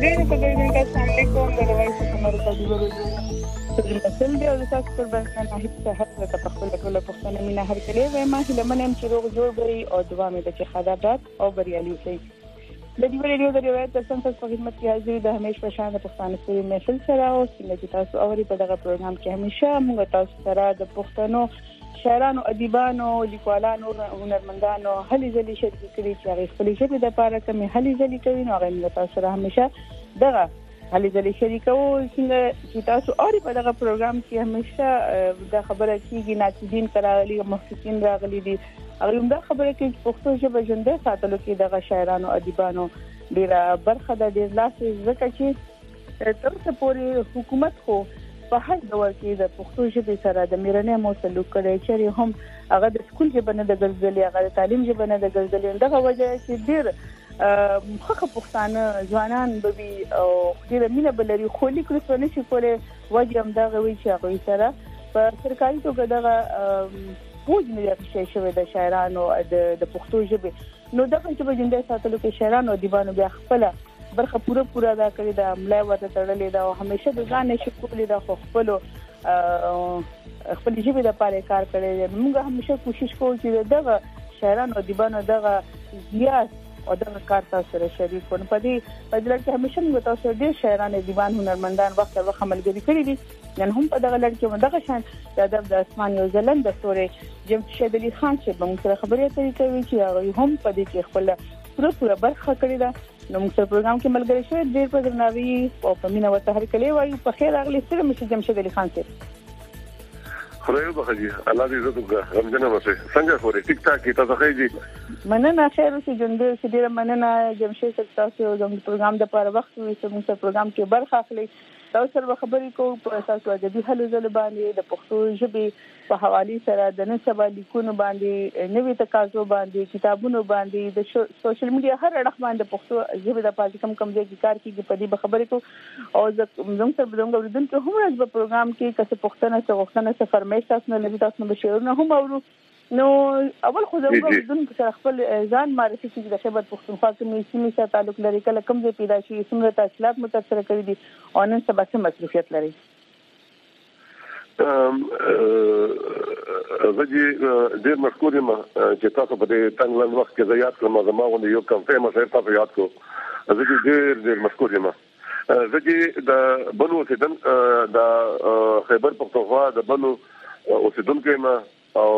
ډېر په السلام علیکم د روایت امریکا دی ورته مثل دی او تاسو پر باندې هیڅ څه حق ته خپل ټول پښتنه مینا هر کله وای ما هله منم چې روغ جوړ وي او دعا مې د چې خدابات او بریالي شي د دې ویډیو د روایت تاسو په خدمت کې حاضر د همیش په شان د پښتنو سره مثل سره او څنګه تاسو اوري په دغه پروګرام کې همیشه موږ تاسو سره د پښتنو شاعرانو ادیبانو لیکوالانو هنرمندانو هلي ځلي شریک کړي چې هغه خپل ژبه د لپاره کوم هلي ځلي کوي نو هغه تاسو سره همیشه دغه هلي ځلي شریکو چې تاسو اوري په دغه پروګرام کې همیشه د خبره کیږي ناقدین راغلي محققین راغلي دي هغه دا خبره کوي چې پښتو ژبه ژوندۍ ساتلو کې دغه شاعرانو ادیبانو ډیره برخه ده ډیر لاس ځکه چې تر څو پورې حکومت خو په هر ډول کې د پښتو ژبې سره د میرنې مو سلوک کړی چې هم هغه د سکول ژبه نه د ګرځلې هغه د تعلیم ژبه نه د ګرځلې دغه وجه چې ډیر مخه پښتانه ځوانان به او ډیر مینه بلري خو لیکل څه نشي کولای وجه هم دغه وی چې هغه سره په سرکاري توګه دغه پوج مې راځي شوی د شاعرانو د پښتو ژبې نو دغه چې بجنده ساتلو کې شاعرانو دیوانو بیا خپل برخه پوره دا کړی دا ملای ورته تړلې دا او همیشه د ځان نشي کولای دا خپل ژبه د پاره کار کړی موږ همیشه کوشش کوو چې دغه شاعرانو دیوانو دغه زیات او دغه کار تاسو سره شریک ونه پدې لړ کې همیشه موږ تاسو ډېر شاعرانو دیوان هنرمندان وخت عملګری کړی دي نن هم په دغه لړ کې دغه شان د ادب د اسمان یو ځلند د ستوري جمشید علي خان چې موږ سره خبرې کوي چې هغه هم په دې کې خپل پوره برخه کړی ده نو موږ سره پروګرام کې ملګری شوی ډېر په درناوي او په مینه ورته هر کله وایو په خیر اغلی سره مې جمشید علي خان سره خدای په خیر الله دې عزت وکړي رمضان مو سره څنګه خوري ټیک ټاک تاسو خیر مننه خیر اوسې ژوند دې ډېر مننه جمشید تاسو د پروګرام د لپاره وخت وي چې موږ پروګرام کې برخه اخلي تاسو سره خبرې کوو په اساس ادبي هلو ځل باندې د پښتو ژبې په حواله سره د نسبه لیکونو باندې نوې تقاضو باندې کتابونو باندې د سوشل میډیا هر اړخ باندې پښتو ژبه د پاتې کم ځای کې کار کیږي په دې خبرې کوو او زموږ سره د اوریدونکو هم راځي په پروګرام کې کڅ پښتنه څه غوښتنه څه فرمایش تاسو نه لګي تاسو به شعرونه هم اورو نو اول خو زموږ اوریدونکو سره خپل ځان معرفي کړي د خیبر پښتونخوا کې سیمې سره تعلق لري کله کوم ځای پیدا شي څومره تحصیلات متأثر کړي دي او نن سبا څه مصروفیت لري زه ډېر مشکور یم چې تاسو په دې تنګ وخت کې زیات کړم زما غوښنه یو کم فیمس هر تاسو یاد کو زه ډېر مشکور یم زه د بنو سیدن د خیبر پښتونخوا د بنو اوسیدونکو یم او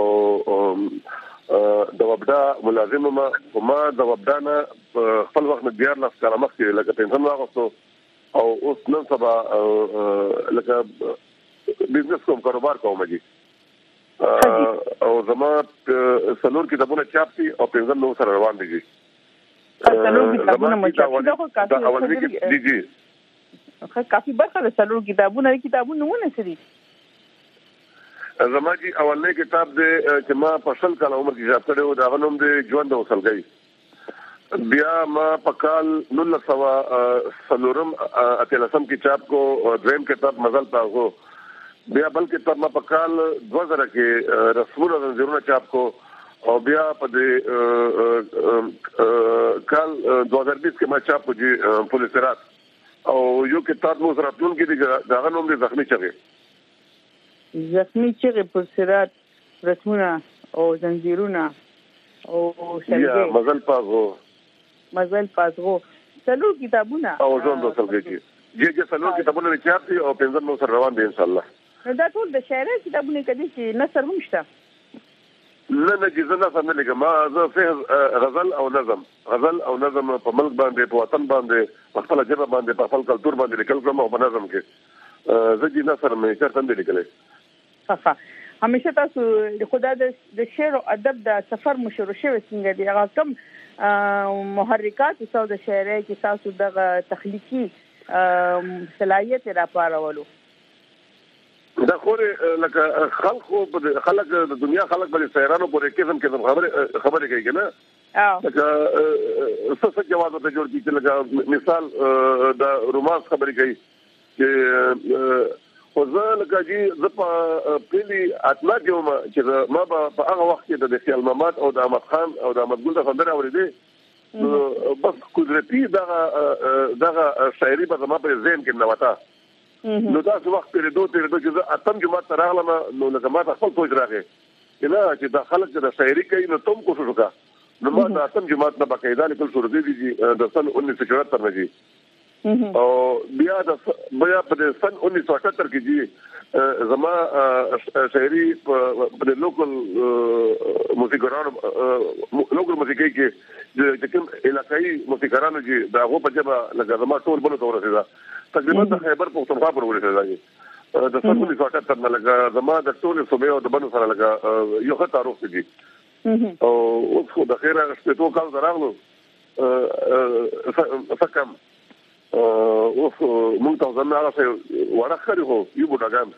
د وبدا ملازم ما د وبدا نه خپل وخت نه بیا نه کار مخ کې لکه پنځم واغستو او اوس نن سبا لکه بزنس کوم کاروبار کوم دي او زما سلور کتابونه چاپ دي او پنځم نو سره روان دي سلور کتابونه مو چاپ دي کافي برخه سلور کتابونه ونه سړي زما جی اولنې کتاب دې چې ما په شل کال عمر کې چاپ کړو دا غنوم دې ژوند وسلګي بیا ما په کال 1900 سلورم اتلسم کې چاپ کو دریم کتاب مزل پاغو بیا بل کتاب ما په کال 2000 کې رسمونه زنجیرونه چاپ کو او بیا په دې کال 2020 کې ما چاپ کو جی پولیسرات او یو کتاب مو سره پلون کې دا غنوم دې زخمی چغه زخمی چغه پر سرات رسمونه او زنجیرونه او شلګي مزل پازغو سلو کتابونه او ژوند وسلګي چې سلو کتابونه چاپ دي او پنځم نو سره روان دي ان شاء الله دا ټول د شاعرۍ کتابونه کدي چې نثر هم شته نه جزء نثر نه لګم ما زه فيه غزل او نظم په ملک باندې په وطن باندې په خپل ژبه باندې په خپل کلچر باندې لیکل کوم او په نظم کې زه دې نثر مې چرته نه لیکلې همیشه تاسو د خدای د شعر او ادب د سفر مشهور شوی څنګه دی هغه کوم محرکات تاسو د شاعرۍ کې تاسو د تخلیقي صلاحیت را پارولو دا خوري لکه خلک د دنیا خلک په سیرانو پورې کې خبره کوي کنه لکه څه جواب ته جوړ کیږي لکه مثال د رومانس خبرې کوي چې وزه لکه جی زه په پیلي اتلا کې ما په هغه وخت کې د خیال محمد او د احمد خان او د احمد ګل د خندر اورېدې بس قدرتي دغه شاعري به زما په ذهن کې نوتا نو دا څه وخت لري چې اتم جمعه تراغلم نو لکه ما خپل سوچ راغی چې دا خلک د شاعري کوي نو تم کوشش وکړه نو ما د اتم جمعه نه باقاعده لیکل شروع دي د سن 1974 نه دي او بیا په سن 1978 کې دي زما شاعري په لوکل موسیقارانو موسیقي کې د کوم علاقائی موسیقارانو چې دا هغه په جبه لکه زما ټول بل تور رسیدا تقریبا د خیبر پختونخوا پر ورسېدا د سن 1978 نه لکه زما د ټول صوبې او د بنو سره لکه یو خط تعارف دي او اوس خو د خیره شپږ کال دراغلو فکم اوس مونږ ته ځنه هغه ورخري هو یو بډاګان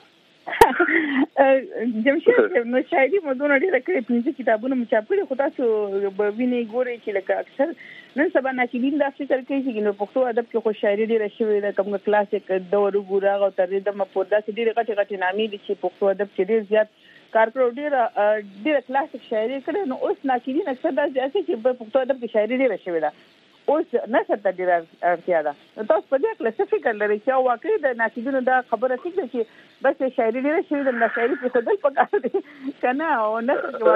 جمشید نو شاعري مدونه ډیره کړې پنځه کتابونه مو چاپ کړي خو تاسو به ویني ګوري چې لکه اکثر نن سبا ناقدین دا فکر کوي چې نو پښتو ادب کې خو شاعري ډیره شوې ده کوم کلاسیک دور وګورغه او تر دې د مپودا چې ډیره غټه نامې دي چې پښتو ادب کې ډیر زیات کار کړو ډیره کلاسیک شاعري کړي نو اوس ناقدین اکثر دا ځکه چې په پښتو ادب کې شاعري ډیره شوې ده اوس نثر ته ډیره اړتیا ده نو تاسو په دې اړه څه فکر لرئ چې واقعي د ناقدینو دا خبره څه چې بس شاعري ډیره شوې ده د شاعري په خدای پکار دي کنه او نثر کې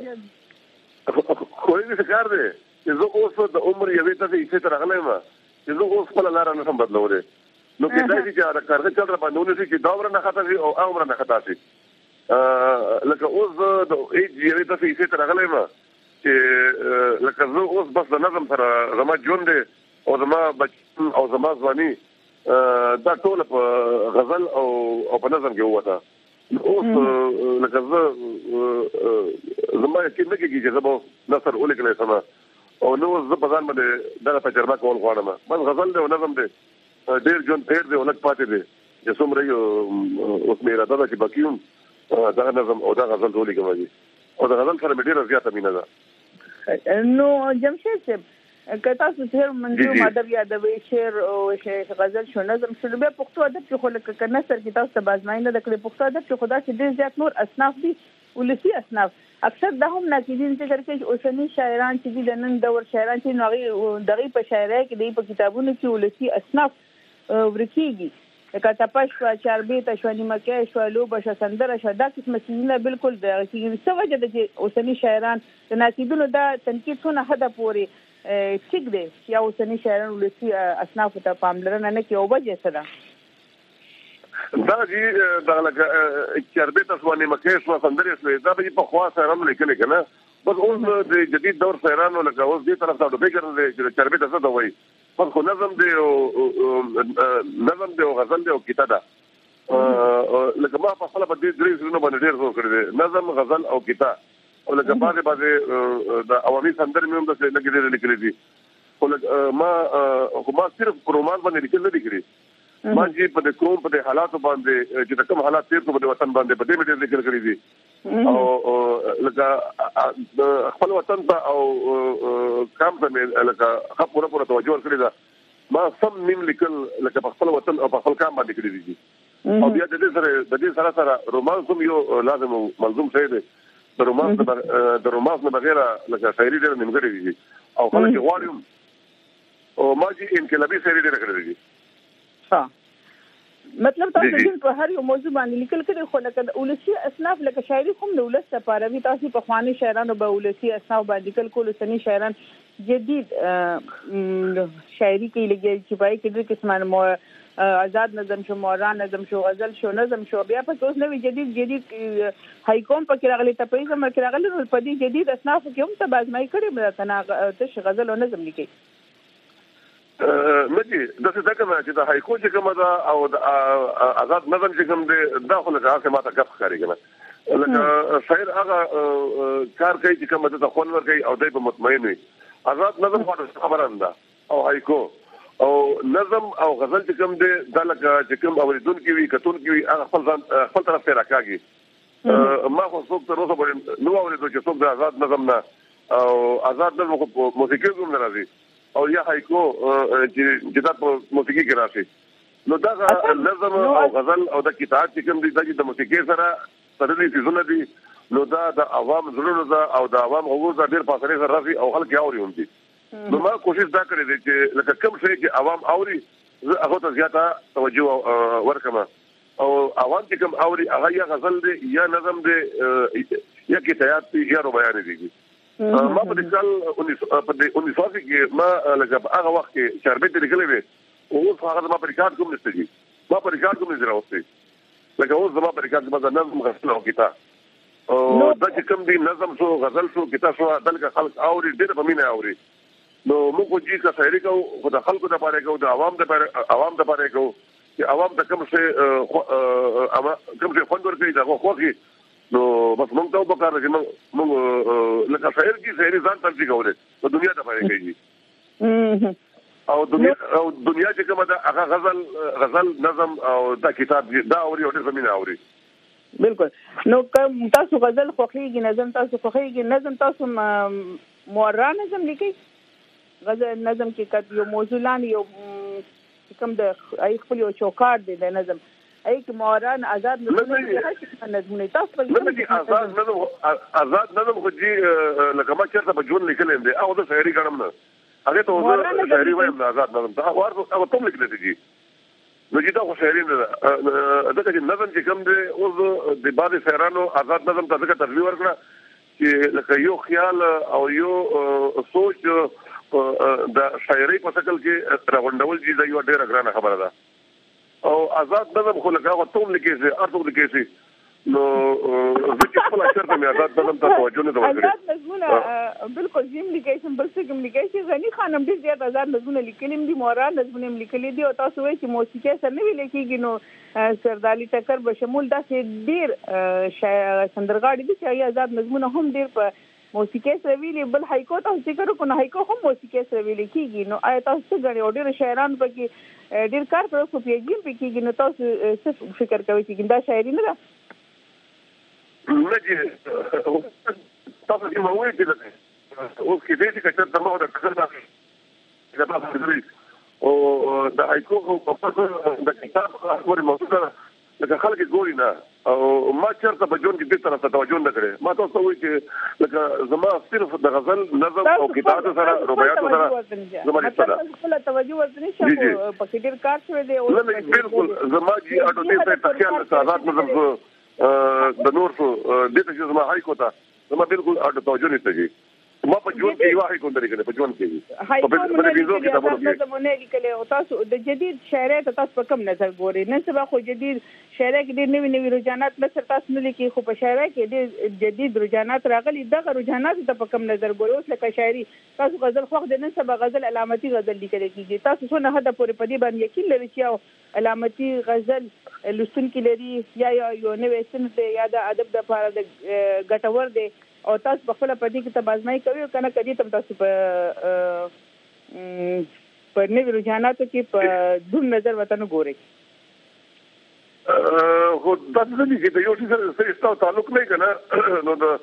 واقعي خو دې کار دی چې زه اوس د عمر یوې ته چې تر غلې ما چې زه اوس خپل لار نه سم بدلولې نو کې دا چې دا کارګه چل را باندې چې دا عمر نه خطا شي او عمر نه خطا شي لکه اوس د یوې ته چې تر غلې ما چې لکه زه اوس بس د نظم سره زما ژوند او زما بچپن او زما ځواني دا ټول په غزل او په نظم کې وته اوس لکه زه زما کې نه کېږي چې زه نثر ولیکلی سم او نو زه په ځان باندې دغه تجربه کول غواړم بس غزل دی او نظم دی ډېر ژوند تېر دی او لږ پاتې دی چې څومره اوس مې اراده ده چې باقي هم دغه نظم او دغه غزل ولیکم او د غزل سره مې ډېره زیاته مینه ده نو جمشید صاحب که تاسو هر منظوم ادب یادوي شعر او غزل شو نظم شو بیا پښتو ادب کې خو لکه نثر کې تاسو ته بازماینه د کړې پښتو ادب کې خدا چې ډېر زیات نور اصناف دي ولسی اصناف اکثر دا هم ناقدین ذکر کوي چې اوسنی شاعران چې د نن دور شاعران چې نوغي دغه په شاعرۍ کې د په کتابونو کې ولسی اصناف ورکیږي لکه تپش شو چاربیته شو نیمکه شو لوبه شو سندره شو دا قسم سیزونه بالکل د څه وجه د اوسنی شاعران د ناقدینو دا تنقید څونه حد پورې ټیک دی یا اوسنی شاعران ولسی اصناف ته پاملرنه نه کوي او وجه څه ده دا چې دا لکه چاربیته شو نیمکه شو سندره شو دا به په خوا سره لیکل کنه بس اوس د جدید دور شاعرانو لکه اوس دې طرف ته فکر دی چې چاربیته څه دا وایي بس خو نظم دی او غزل دی او کتابه لکه ما په خپل باندې درې زونه باندې ډېر زور کړی دی نظم غزل او کتاب او لکه بعضې د عوامي سندرې مې هم د څه لګې لیکلې دي خو ما صرف رومان باندې لیکل نه دي کړي ما چې په د قوم په حالاتو باندې چې د کوم حالات تیر په وطن باندې په دې مې ډېر لیکل کړي دي او لکه خپل وطن ته او کام ته مې لکه پوره توجه ورکړې ده ما سم نیم لیکل لکه په خپل وطن او په خپل کام باندې کړی دي او بیا د دې سره رومانس هم یو لازم ملزوم شی دی د رومانس نه بغیر لکه شاعري ډېر نیمګړې دي او خلک غواړي او ما چې انقلابي شاعري ډېر کړې دي مطلب تاسو دین په هر یو موضوع باندې لیکل کړي خو لکه ولسی اصناف لکه شاعري کوم د ولس لپاره وي تاسو په خواني شاعرانو به ولسی اصناف باندې لیکل کول سني شاعران جدید شاعري کې لګي چې پای کې د قسمه آزاد نظم شو موران نظم شو غزل شو نظم شو بیا په اوس نوې جدید هایکوم په کې راغلي ته په زمر کې راغلي په دې جدید اصناف کې هم ته بازمای کړي مې کنه ته غزل او نظم لیکي مجي د څه څنګه چې د هایکو چې کومه ده او د آزاد نظم چې کوم دی دا خو لکه هغه ماته غف ښکاري کنه لکه شاعر هغه کار کوي چې کومه ته خون ورکوي او دای په مطمئن وي آزاد نظم خبره ده او هایکو او نظم او غزل چې کوم دی دا لکه چې کوم اوریدونکو وي کتونکو وي هغه خپل طرف ته راکاږي ما خو څوک تر اوسه پورې نو اوریدو چې څوک د آزاد نظم نه او آزاد نظم خو موسیقي کوم نه راځي او یا هایکو چې دا په موسیقي کې راشي نو دا نظم او غزل او د کتاب چې کوم دي د موسیقي سره تړلي څیزونه دي نو دا د عوام زړونو ده او د عوام غوږ ډېر فاصله سره راځي او خلک یې اوري هم دي نو ما کوشش دا کړې ده چې لکه کوم شي چې عوام اوري هغه ته زیاته توجه ورکړم او عوام چې کوم اوري هغه یا غزل دی یا نظم دی یا کتابات دی یا بیان دی. ما په دې کال 1980 کې ما لکه هغه وخت کې شربت لیکلې وې او هغه ما په ریکارډ کوم نشته ما په ریکارډ کوم نه راوستي لکه اوس ما په ریکارډ کې نظم غسل او کتاب او دا چې کوم دی نظم شو غزل شو کتاب شو دلته خلک اوري ډېر په مینه اوري نو موږ چې کا شاعري کوو خو د خلکو لپاره کوو د عوام لپاره کوو چې عوام د کوم څه خوند ورکړي دا خوږي نو بس موږ ته وکړه چې موږ لکه شاعر کی شاعري ځان ترجیح کوله په دنیا ته پاره کوي او دنیا چې کومه دا هغه غزل نظم او دا کتاب دا اوري او د زمينه اوري بالکل. نو تاسو غزل خوخيږي نظم تاسو خوخيږي نظم تاسو مورا نظم لیکي غزل نظم کې کټ یو موضوع لاندې یو کوم د ای خپل یو چوکاټ دی د نظم ای کې موران آزاد نظم تاسو آزاد نظم خو جی لکه ما چرته په جون لیکل دي او د شاعري کړم نه هغه ته شاعري وایم آزاد نظم ته هغه ته لیکل دي نو چې دا خو شاعري نه ده دا چې نظم چې کوم دی او د بعض شاعرانو آزاد نظم ته ځکه ترجیح ورکړه چې لکه یو خیال او یو سوچ د شاعري په شکل کې راغونډول دي دا یو ډېر ګرانه خبره ده او آزاد نظم خو لکه هغه ټول لیکي سي ارته لیکي سي نو چې خپل اثر ته آزاد نظم ته توجه نه ورکړي آزاد نظمونه بالکل زم لیکي سم بل څه کوم لیکي سي غني خانم دې زیات آزاد نظمونه لیکلم دي مورا نظمونه لیکلي دي او تاسو وایي چې موسیقي سره نه ویل کېږي نو سردالي ټکر به شمول داسې ډېر سندرغاړي دي چې آزاد نظمونه هم ډېر په موسیقي سره ویلي بل هایکو ته ذکر کو نه هایکو هم موسیقي سره ویل کېږي نو آیا تاسو غړي او ډېر شاعران پکې ډېر کار کړو خو پیږي پکې نو تاسو څه فکر کوئ چې دا شاعري نه ده نه دي تاسو چې مو وایي چې اوس کې دې چې څه تمام ده څه دا تاسو او د هایکو په د کتاب خبرې موضوع ده لکه خلک ګوري نه او ما چرته په جون کې د طرف ته توجه نه کړې ما تاسو وایي چې لکه زما صرف د غزل نظم او کتاب سره رباعیات سره زما سره خپل توجه ورته نشي په ډېر کار شوی دی او بالکل زما جی اډو دې ته تخیل آزاد نظم د نور شو دې ته زما هاي کوتا زما بالکل اډو توجه نه کوي ما په جون کې واهي کوم طریقې په جون کې په ویزو کې تاسو نه لیکلي او تاسو د جدید شاعرۍ ته تاسو په کوم نظر ګورئ نن سبا خو جدید شاعرۍ کې ډېر نوي رجحانات نثر تاسو نه لیکي خو په شاعرۍ کې ډېر جدید رجحانات راغلي دغه رجحانات ته په کوم نظر ګورئ اوس لکه شاعري تاسو غزل خوښ دي نن سبا غزل علامتي غزل لیکل کېږي تاسو څونه حد پورې په دې باندې یقین لرئ چې علامتي غزل لوستونکي لري یا یو نوې سند یا د ادب د لپاره د ګټور دی او تاسو په خپل پدې کې تبازنۍ کوي کنه کدي تم تاسو په نوي رجحاناتو کې په دون نظر وطن ګوري خو دا څه دي چې یو څه سره تعلق نه کنه نو دا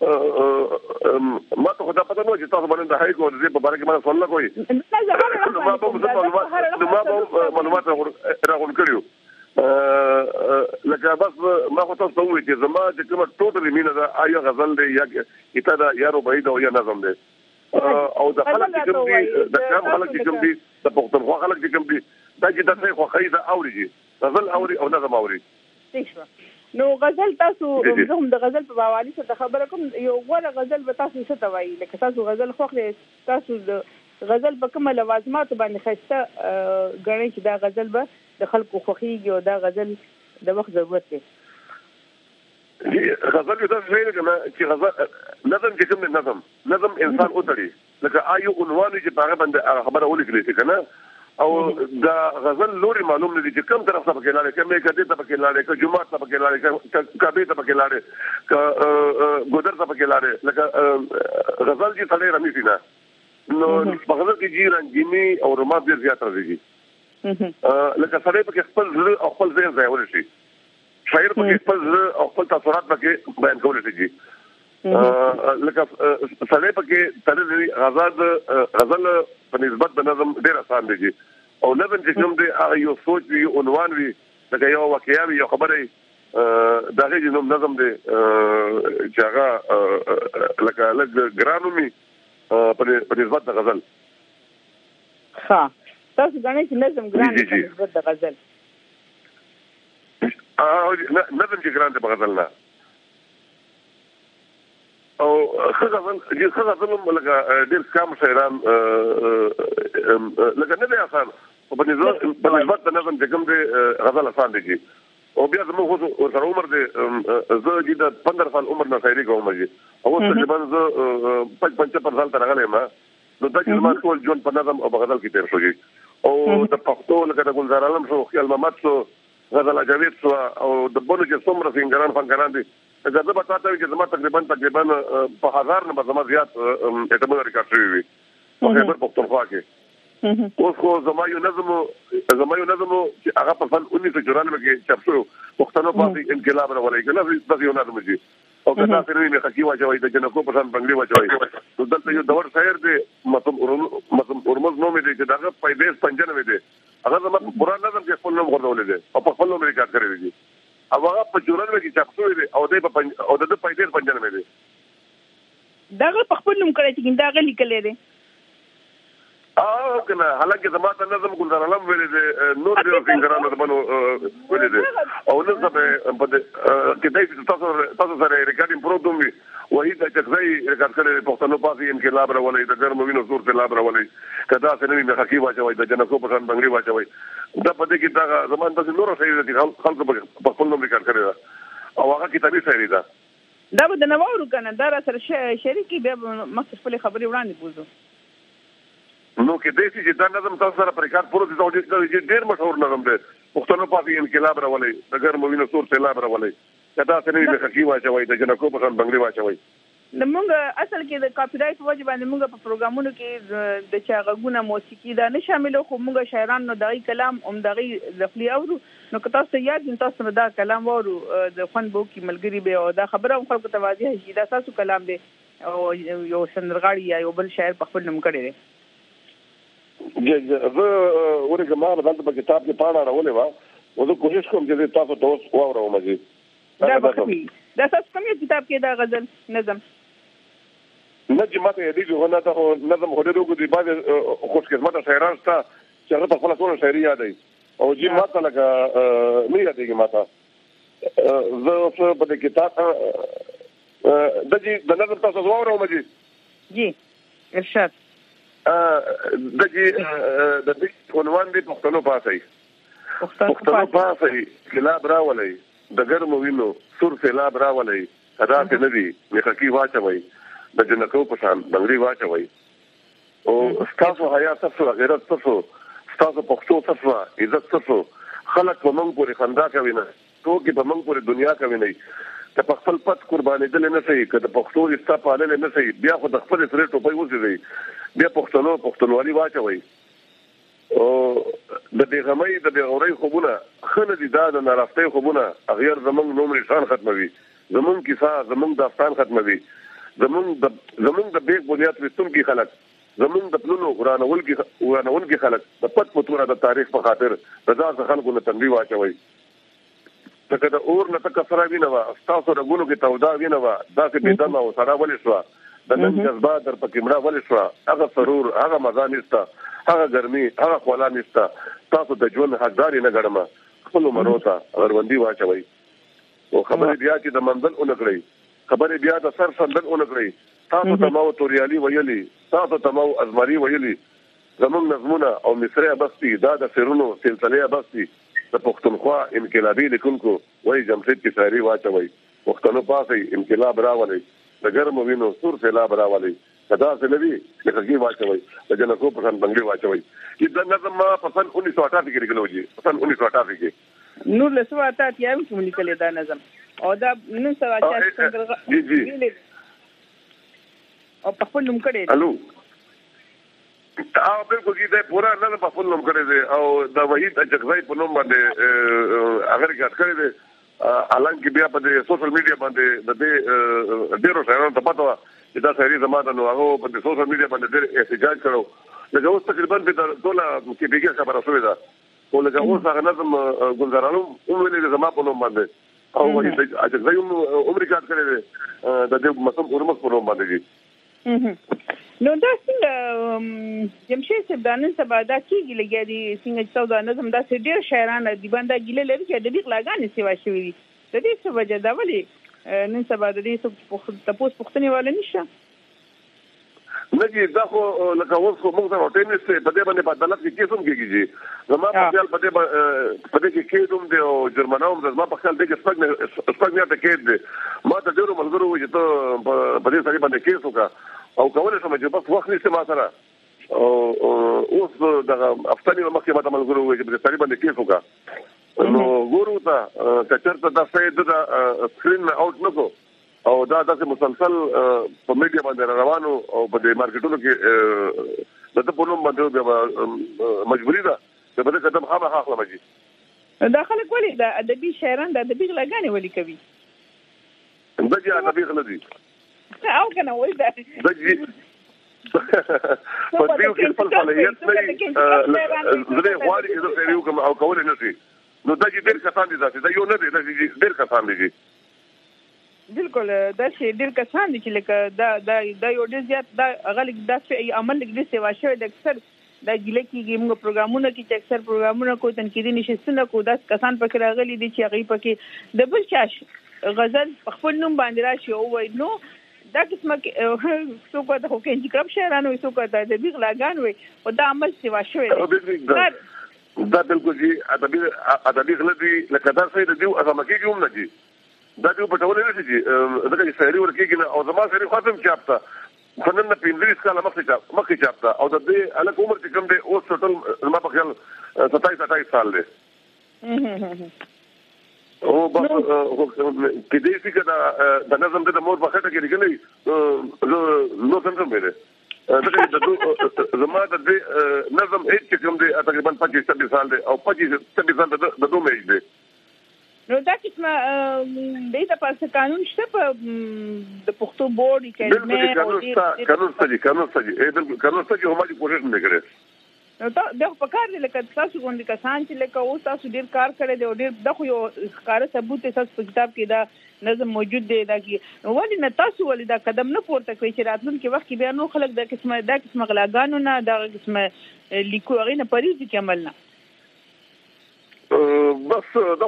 ما ته خدا پته نو چې تاسو باندې د هاي کو دې په اړه کې ما سوال کوي ما به معلومات راغون کړیو لکه بس ما خو تاسو وایي چې زما چې کومه ټوټلی مینه ده آیا غزل دی یا کتاب ده یا رباعي ده یا نظم ده او د خلک چې کوم دي د کوم خلک چې کوم دي د پښتونخوا خلک چې کوم دي دا چې د خو خیزه اوري غزل اوري او نظم اوري نو غزل تاسو زه هم د غزل په حواله سره خبره کوم یو غوړه غزل به تاسو څه توایي لکه تاسو غزل خوښ تاسو د غزل په کومه لوازمات باندې خسته غنئ چې دا غزل به د خلکو خوخيږي او دا غزل د وخت ضرورت دی غزل یو څه ویل کنه چې غزل نظم چې کوم نظم انسان اوتړي لکه آیو عنوان چې هغه باندې خبره ولیکل شي کنه او دا غزل لوري معلوم نه دي چې کوم طرف ته پکې لاړې کومه کته ته پکې لاړې کوم جمعه ته پکې لاړې کعبه ته پکې لاړې ګودر ته پکې لاړې لکه غزل چې ثړې رمي سينه نو په غزل کې جی رنگینی او رماد ډیر زیات راځي لکه سړی پکې خپل زړه او خپل ذهن ځای ورشي شاعر پکې خپل زړه او خپل تاثرات پکې بیان کولای شي لکه سړی پکې تل غزل په نسبت د نظم ډیر آسان دی او نظم چې کوم دی هغه یو سوچ وي عنوان وي لکه یو واقعیا وي یو خبره دا هیڅ نظم دی چې هغه لکه لږ ګرانو می په نسبت د غزل. ها تاسو غواړئ چې نظم ګران په نسبت د غزل؟ نظم چې ګران دی په غزل نه، او ښه غزل هم لکه ډېر کم شاعران لکه نه دی آسان، په نسبت د نظم چې کوم دی غزل آسان دی. او بیا زموږ خو ورسره عمر دی، زه چې د 15 سال عمر نه شاعري کوم چې او تقریبا زه 55 سال ته راغلی یم، نو دا چې زما ټول ژوند په نظم او په غزل کې تېر شو. او د پښتو لکه د ګلزار عالم شو، خیال محمد شو، غزل جاوید شو، او د بلو چې څومره سینګران فنکران دي، زه به تاسو ته چې زما تقریبا په 1000 نه زما زیات اعتماد ریکارډ شوی وي په خیبر پښتونخوا کې. اوس خو زما یو نظم چې هغه په سال 1994 کې چاپ شو، پښتنو پاتې انقلاب راولای کنه، دا یو نظم دی. او کله چې مې حقیقي واچوي د جنکو په شان بنگلي واچوي، نو دلته یو دور شاعر دی مطلب ورمز نوم دی چې داغه پیدایش 95 دی، هغه زما قرآن نظم کې خپل نوم ورولې دی او په خپل نوم ریکارډ کړی دی، او هغه په 94 کې چاپ شوی دی، او د پیدایش 95 دی. داغه په خپل نوم کړی چې داغه لیکلې دی. کنه حالانکه زما ته نظم ګلزار عالم ویلې دی، نور ډېر سینګرانو د بنو ویلې دی، او نن سبا په کې دای چې تاسو سره ریکارډینګ پروګرام وي وحید چکزای ریکارډ کړی پښتنو پاتې انقلاب راولای د ګرم وینو زور ته لاب راولای کدا سنوي مې حقیقي واچوي د جنکو په شان بنگلي واچوي. دا په دې کې دا زمان د نور شاعر دي خلکو په خپل نوم ریکارډ کړی او هغه کتابي شاعري ده. دا به د نوورو کنه دا سره شریکي بیا مخکې خپل خبري وړاندې بوزو. نو کې دې چې دا نظم تاسو سره پر کار پوره دي، چې ډېر مشهور نظم دی، پښتنو پاتې انقلاب راولي د ګرم وینو زور ته لاب راولي کدا سنوي مې حقیقي واچوي د جنکو په شان بنگلي واچوي. موږ اصل کې د کاپی رائټ وجه باندې موږ په پروګرامونو کې د چا غږونه موسیقي دا نه شامل، خو موږ شاعران نو دغه کلام دغه ځخلي اورو، نو که تاسو یاد تاسو دا کلام وورو د خوان بو کې ملګری به، او دا خبره هم خلکو ته واضح شي دا تاسو کلام دی او یو سندرغاړي یا یو بل شاعر په خپل نوم کړی دی. زه ورګه ما دلته په کتاب کې پاڼه راولې و، او زه کوشش کوم چې تاسو ته اوس واورم. دا تاسو کوم کتاب کې دا غزل نظم نه چې ماته یې دی غو نه ته نظم هډې روغ دی باندې خوش قسمت شاعران ستا چې هغه په خپل ټول شاعري یادای او چې ماته لکه نه یادېږي ماته زه په دې کتاب د نظم تاسو واورم جی ارشاد د دې عنوان دی پښتنو پاسي کلاب راولي د ګرم وینو سور سیلاب راولي ادا ته ندي مې حقیقي واچوي د جنکو په شان بنگلي واچوي. او تاسو حیا تاسو غیرت تاسو پښتو تاسو عزت تاسو خلک په موږ پورې خندا کوي نه، ټوکې په موږ پورې دنیا کوي نه، ته په خپل پت قربانې دل نه سي کده پښتو استا پالل نه سي، بیا خو د خپل سره ټوپۍ وځي بیا پښتونولي واچوي. او د دې غمۍ د دې غوري خوبونه خنه دي، دا د نارافتي خوبونه غیر زمونږ نوم نشان ختموي، زمونږ کیسه زمونږ داستان ختموي، زمونږ د بیگ بنیاد وستون کې خلک، زمونږ د پلونو ورانول کې خلک د پت پتوره د تاریخ په خاطر رضا خلکو نه تنبیه واچوي. تکه د اور نه تک سره وینوا تاسو رګونو کې تودا وینوا دا چې بيدنه او سره ولې شو د نن جذبه در پکې مړه ولې شو، هغه سرور هغه مزه نشته، هغه ګرمي هغه خولا نشته، تاسو د ژوند حقدار نه غړم خپل مروته غروندي واچوي. او خبرې بیا چې د منزل اونګړي، خبرې بیا د سر سندل اونګړي، تاسو ته مو توریالي ویلي، تاسو ته مو ازمري ویلي، زمون نظمونه او مصري بستی دا د سرونو سلسله بستی د پښتونخوا انقلابي لیکونکو وای جمشید کی شاعري واچوي. پښتنو پاسي انقلاب راولي د ګرم وینو سور سیلاب راولي کدا سلوي د حقیقي واچوي د جنکو په شان بنگلي واچوي. دا نظم په سن 1988 کې لیکلو دي، سن 1988 کې نور له 1988 کې لیکل دا نظم، او دا نن سبا چې څنګه او په خپل نوم کړی الو بالکل دې پورا نه په خپل نوم کړی دی، او دا وحید چکزای په نوم باندې هغه ریکارډ کړی دی. حالانکه بیا په سوشل میډیا باندې د دې ډیرو شاعرانو ته پته وه چې دا شاعري زما ده، نو هغه په سوشل میډیا باندې ډېر احتجاج کړو. لکه اوس تقریبا په ټوله کې بېګې خبره شوې ده، خو لکه اوس هغه نظم ګلزار عالم وویلې ده زما په نوم باندې، او وحید چکزای هم ریکارډ کړی دی د دې مسم ارمس په نوم باندې. نو دا څنګه جمشید صاحب دا نن سبا دا کېږي لګیا دي څنګه چې دا نظم داسې ډېر شاعران دي باندې ګیله لري چې د دې غلاګانې سیوا شوي دي د دې څه وجه ده ولې نن سبا د دې څه تاسو پوښتنې والا نشته نګي دا خو لکه اوس خو موږ ته ټینس په دې باندې په عدالت کې کیسوم کېږي زما په خیال په دې کې کېدوم دی او جرمناوم زما په خیال دې کې سپک نه کې دي ما ته ډیرو ملګرو چې ته په دې سړي باندې کیس وکړه او کولای شم چې بس وخت نشته ما سره او اوس دا افغاني مخکې ما ته ملګرو چې په دې سړي باندې کیس وکړه نو ګورو ته کچرته دا سید دا سکرین اوټ نکو او دا داسې مسلسل په میډیا باندې روانو او په دې مارکیټونو کې د په نوم باندې مجبوری ده چې په دې قدم خامخا اخلم چې دا خلک ولې د ادبي شاعران د ادبي غلاګانې ولې کوي دا چې ادبي غلا دي او کنه وای دا دجی په دې کې خپل فعالیت نه زه غواړم چې زه یو کوم او کول نه شي نو دا چې ډېر کسان دي دا یو نه دي دا ډېر کسان دي بالکل دا شی ډېر کسان دي چې لکه دا یو ډېر زیات دا غلط دا عمل لیکل سیوا شوی د اکثر دا ګیله کېږي موږ پروګرامونه کې چې اکثر پروګرامونه کو تنقیدي نشستونه کو دا کسان پکې راغلي دي چې هغه پکې د بل چا غزل خپل نوم باندې راشي او وای نو دا قسمه څوک د هوکې چې کرب شهرانو څوک د دې غلاګان وي او دا عمل سیوا شوی دا بالکل جی ادبي غلطي لکه دا څه دی او هغه کې کوم نه دي دا یو په ټول نه دي دا چې سړي ورکیږي او زما سړي خاطر چاپتا فنن په انګلیس کاله مخکې چاپتا او د دې الک عمر چې کوم دی او ټوټل زما په خیال 27 سال دی او بس کې دې څنګه د نظم د مور په خټه کې لګلې نو څنګه مې ده زما د نظم هیڅ کوم دی تقریبا 25 سال دی او 25 سال د دوه مې دی نو دا قسمه د پاسه قانون شته په د پښتو بورډ کې قانون سږي هم دي کوشش نه کړي نو دا په کار دی لکه تاسو غونډه کسان چې لکه اوس تاسو ډیر کار کړی دی او ډیر د خو یو ښکاره ثبوت تاسو په کتاب کې دا نظم موجود دی دا کې ولې نه تاسو ولې دا قدم نه پورته کوي چې راتلونکي وخت کې بیا نو خلک د قسمه غلاګانو نه د قسمه لیکو هغې نه پرېږدي کې عمل نه بس دا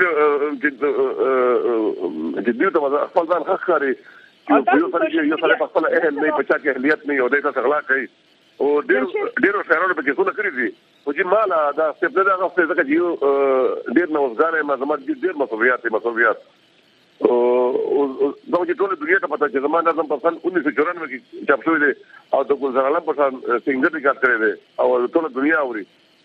دیو ته خپل ځان ښه ښکاري یو سړی په خپله اهل نه په چا کې اهلیت نه او دی ته غلا کوي او ډېرو شاعرانو په کیسونه کړي دي او چې مالا دا سټپ نه دا غوښته ځکه چې یو ډېر نوښتګار یم زما ډېر مسؤلیت او دا چې ټول دنیا ته پته چې زما نظم په سن 1994 کې چاپ شوی دی او د ګلزار عالم په شان سنگر ریکارډ کړی دی او ټول دنیا اوري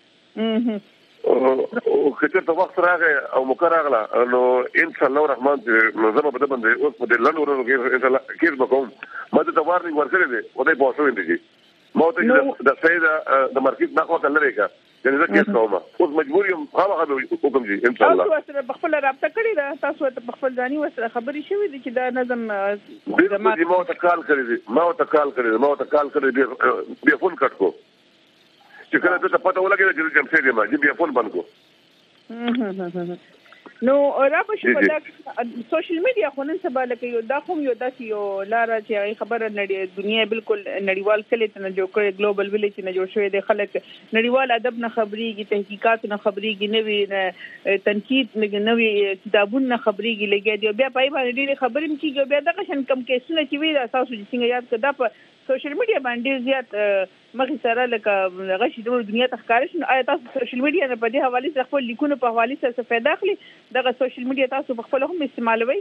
او کچر ته وخت راغی او مقرر راغله نو ان شاء الله الرحمن نو زما په دې باندې اوس په دې لنډ ورو کې کیس وکوم ما ته وارنینګ ورکړی دی او دې پوښتنه دي ما ته د سیدا د مارکیټ نه خو کله لري کا یعنی زه کیس کوم اوس مجبور یم هغه حکم جی ان شاء الله تاسو سره بخپل رابطه کړی دا تاسو ته بخپل ځاني وسره خبرې شوې دي چې دا نظم ما ته کال کړی دی بیا فون کټ کو چې کله ته پته ولګي چې جمشید ما چې بیا فون بند کو نو را په شپه دا سوشل میډیا خو نن سبا لکه یو دا خو یو داسې یو لاره چې خبره دنیا بالکل نړیوال کلی ته نه جوړ کړي ګلوبل ویلیج نه جوړ شوی دی خلک نړیوال ادب نه خبرېږي تحقیقات نه خبرېږي نوې تنقید نوې کتابونه نه خبرېږي لګیا دی بیا پای باندې ډېرې خبرې کېږي بیا دغه شان کم کیسونه چې وي تاسو چې څنګه یاد کړه دا په سوشل میډیا باندې زیات مخې سره لکه غشي ټول دنیا ته ښکاره شي نو آیا تاسو سوشل میډیا نه په دې حوالې سره خپل لیکونو په حوالې سره څه فایده اخلي دغه سوشل میډیا تاسو په خپل هم استعمالوئ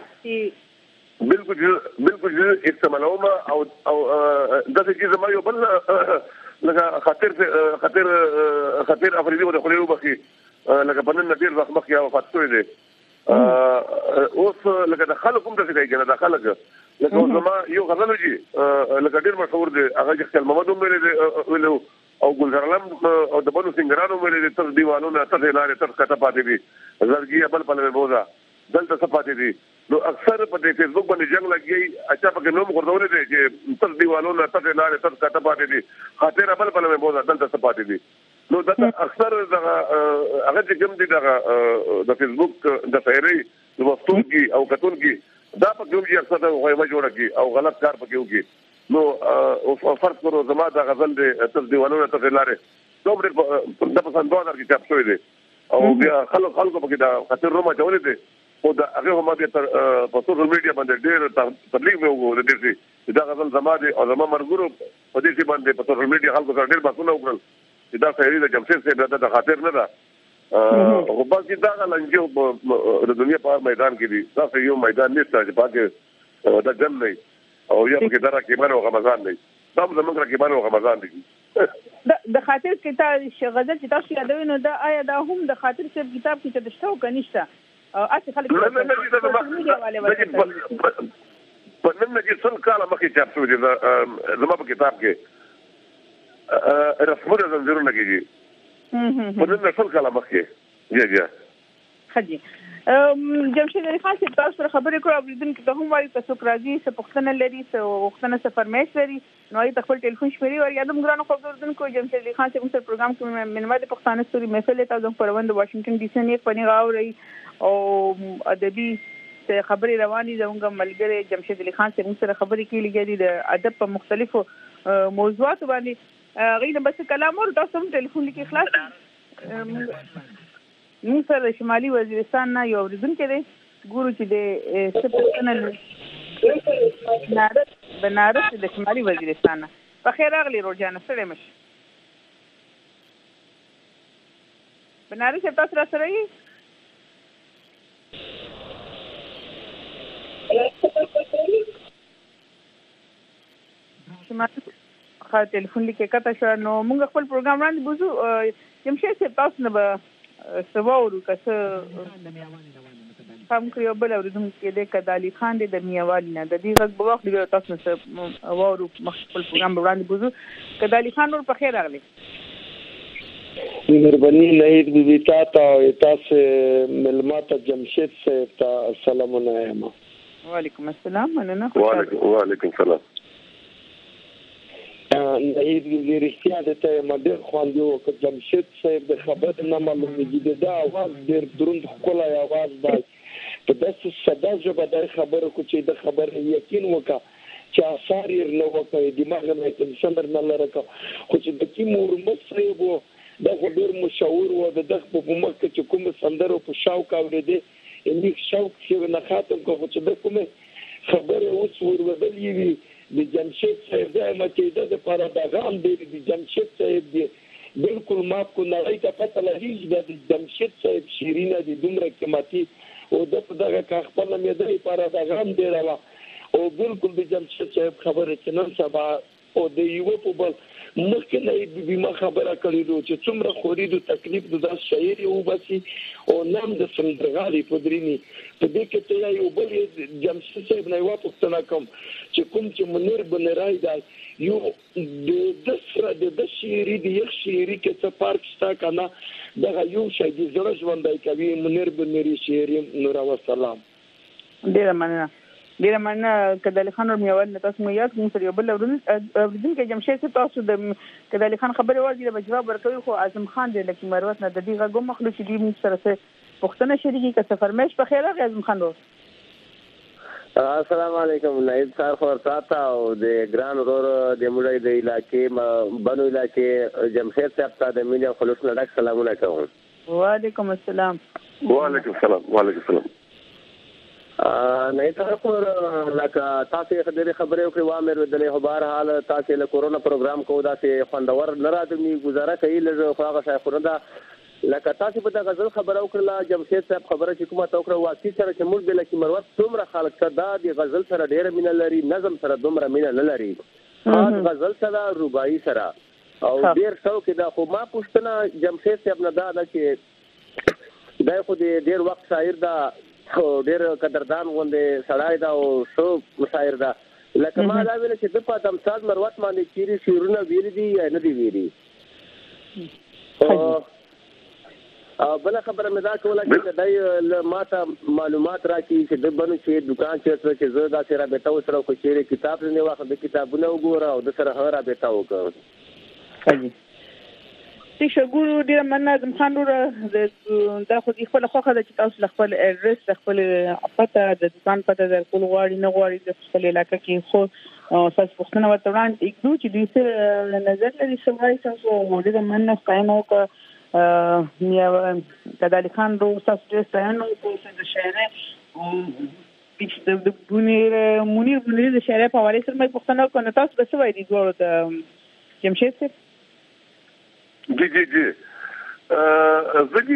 بالکل استعمالوم او دغه چې زما یو بل لکه خطر افریدي د خلیو بخي لکه بنن ډیر وخت مخکې وفات شوی دی اوس لکه د خلکو هم داسې کوي کنه د خلک لکه زما یو غزل جی لکه ډیر مشهور دی هغه چې خپل محمد ویلو او ګلزار عالم او د بنو سنگرانو ویلو تر دیوالونو تر لارې تر کټه پاتې دي زرګي بل په بوزا دلته څه پاتې دي نو اکثر په دې فیسبوک باندې جنگ لګي اچھا پکې نوم ورته دي چې تر دیوالونو تر لارې تر کټه پاتې دي خاطر بل په بوزا دلته څه پاتې دي نو دا اکثر هغه چې کوم دي د فیسبوک د فیری د وختونکي او کتونکي دا په کوم چې اکثر غوښه جوړه کی او غلط کار پکې وکي نو او فرض کړو زما د غزل د تر دیوالونو ته لارې دومره د پسندونه کې چاپ شوی دی او بیا خلکو پکې دا خطر روما چولې دي او دا هغه هم بیا په سوشل میډیا باندې ډېر تبلیغ مې وګورل دي دا غزل زما دي او زما مرګورو په دې باندې په سوشل میډیا خلکو سره ډېر بحثونه وکړل دا سهيري د جمشید صاحب د خاطر نه ده او باقي دا لنګو د دنیا په میدان کې دي دا یو میدان نشته چې پاکه دا جن نه او یا په دره کې باندې غمزان نه دا زمونږ کې باندې غمزان دي د خاطر کتاب غزل چې تاسو یادوي نو دا آیا دا هم د خاطر صاحب کتاب کې ته شته او کنيشته او اته خلک په نن کې څل کاله مخکې چاپ شوی دی زما په کتاب کې رسمونه زنجیرونه کېږي په نن څل کاله مخکې جی خدي جمشید علي خان چې تاسو سره خبرې کړو اوریدونکو ته هم وایي چې څوک راځي څه پوښتنه لري څه وختونه څه فرمایش لري نو یې خپل ټلیفون شمیرې ور یادوم ګرانو خو اوریدونکو جمشید علي خان چې موږ پروګرام کې منوال پښتانه ستوري محفل ته د پروند واشنگټن ډي سي نه پنی غاوري او ادبي خبرې رواني زموږ ملګری جمشید علي خان چې موږ سره خبرې کړي د ادب په مختلفو موضوعات باندې غوښنه بس کلام او تاسو هم ټلیفون کې خلاص موږ سره شمالي وزیرستان نه یو اوریدونکو دی ګورو چې د سپورتنل بنارس د شمالي وزیرستان نه په خیر راغلی روزانه سره مش بنارس تاسو را سره یې شمالي خا ټلیفون لیکه کته شو نو موږ خپل پروګرام وړاندې بوزو جمشید صاحب تاسو نه سوالو کسه هم کړو بل اوریدونکو د کدالي خان د میوالي نه د دې غږ په وخت دی تاسو سره وورو خپل پروګرام وړاندې بوزو کدالي خان ور په خیر راغلی مهرباني نهید بي تاسو ملمات جمشید صاحب ته السلام علیکم وعلیکم السلام مننه وعلیکم السلام نهید بي رښتیا ته مدیر خوان دی او جمشید صاحب د خبر نه معلومیږي دا आवाज ډېر دروند خلای आवाज دی په داسې ساده ژبه د خبرو کو چې د خبر یقین وکړه چې اثر یې نه وکړي دماغ نه تنشن نه لرکه خو چې د کی مور مصریبو دا ډېر مشاور و د دغه په مکه چې کوم سندرو په شاوک اورېده اني شاوک چې نه خاطر کو چې د کوم خبره اوس ورودل وی د جمشید صاحب د مکیده د پر دغام دی د جمشید صاحب دی بالکل ماپ کو نه ته پته لګی د جمشید صاحب شیرینه د دومره قیمتي او د دغه کا خپل مې د پر دغام دی راو او بالکل د جمشید صاحب خبره چې نن سبا او د یو په بل مخکې نه به ما خبره کړې چې څومره خوريدو تکلیف د شاعر او بسي او نام د سندرغالي پدريني په دې کې ته یو بل جمشید صاحب نه یو پوښتنه کوم چې کوم چې منیر بنرای دی یو د شاعري د یو شاعري کې څه فرق شته کنه دا یو شای د زړه ژوندای کوي منیر بنري شاعري نور او سلام ډیر مننه کدالي خان ور میوال تاسو مو یاد کوم سره بل اوریدونکو جمشید صاحب تاسو د کدالي خان خبره ورته به جواب ورکوي خو اعظم خان د لکه مروت نه د دې غو مخلوق دي موږ سره پښتنه شریکی که فرمایش په خیر راغی اعظم خان السلام علیکم نائب صاحب ورته او د ګران ورور د مولای د علاقې بنو علاقې جمشید صاحب ته د میډیا خلوص نه ډک سلامونه کوم وعلیکم السلام وعلیکم السلام نه تاسو لکه تاسو خبرې وکړې وامر ودلې خبر حال تاسو له کورونا پروګرام کو دا چې خوندور نه راځي گزاره کوي له خواغه شایخونه دا لکه تاسو په غزل خبره وکړه جمشید صاحب خبره چې کومه توکړه واقعي سره چې موږ بل کې مروت څومره خلک صدا د غزل سره ډېر مینه لري نظم سره دومره مینه نه لري خاص غزل سره رباعي سره او ډېر شوق دا خو ما پوښتنه جمشید صاحب نه دا چې دا خو ډېر وخت شاعر دا ډېر قدردان غوندې سړی دا او شو مشاعر دا لکه ما دا ویل چې د پاتم ساز مروت باندې چیرې شیرونه ویل دي یا نه دي ویلي بل خبره مې دا کوله چې دای ماته معلومات راکړي چې د بنو چې دکان چې زه دا سره بیٹا سره خو چیرې کتاب نه واخله د کتابونه وګوره او د سره هغه را بیٹا وکړ چې شګورو ډیر مننه زم خان ور د خو د خپل خوخه د تاسو خپل اډرس خپل پته د دکان پته د کول غواړي نه غواړي د خپل علاقې کې خو تاسو پوښتنه وته وړاندې یو چې د نظر لري سمای تاسو ډیر مننه قائمو ک یا کدالي خان رو تاسو د ستانو په د شهره د منیر د شهره په حواله سره مې پوښتنه وکړه تاسو به څه وایي د ګورو ته جمشید سره جی زګي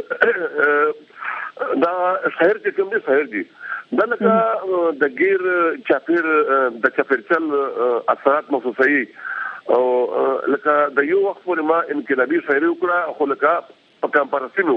دا شهر چې کوم دي شهر دي دا لکه د غیر چاپیر د چاپیرچل اثرات محسوسي او لکه د یو وخت پورې ما انقلابي شهر وکړه خو لکه په کمپارسي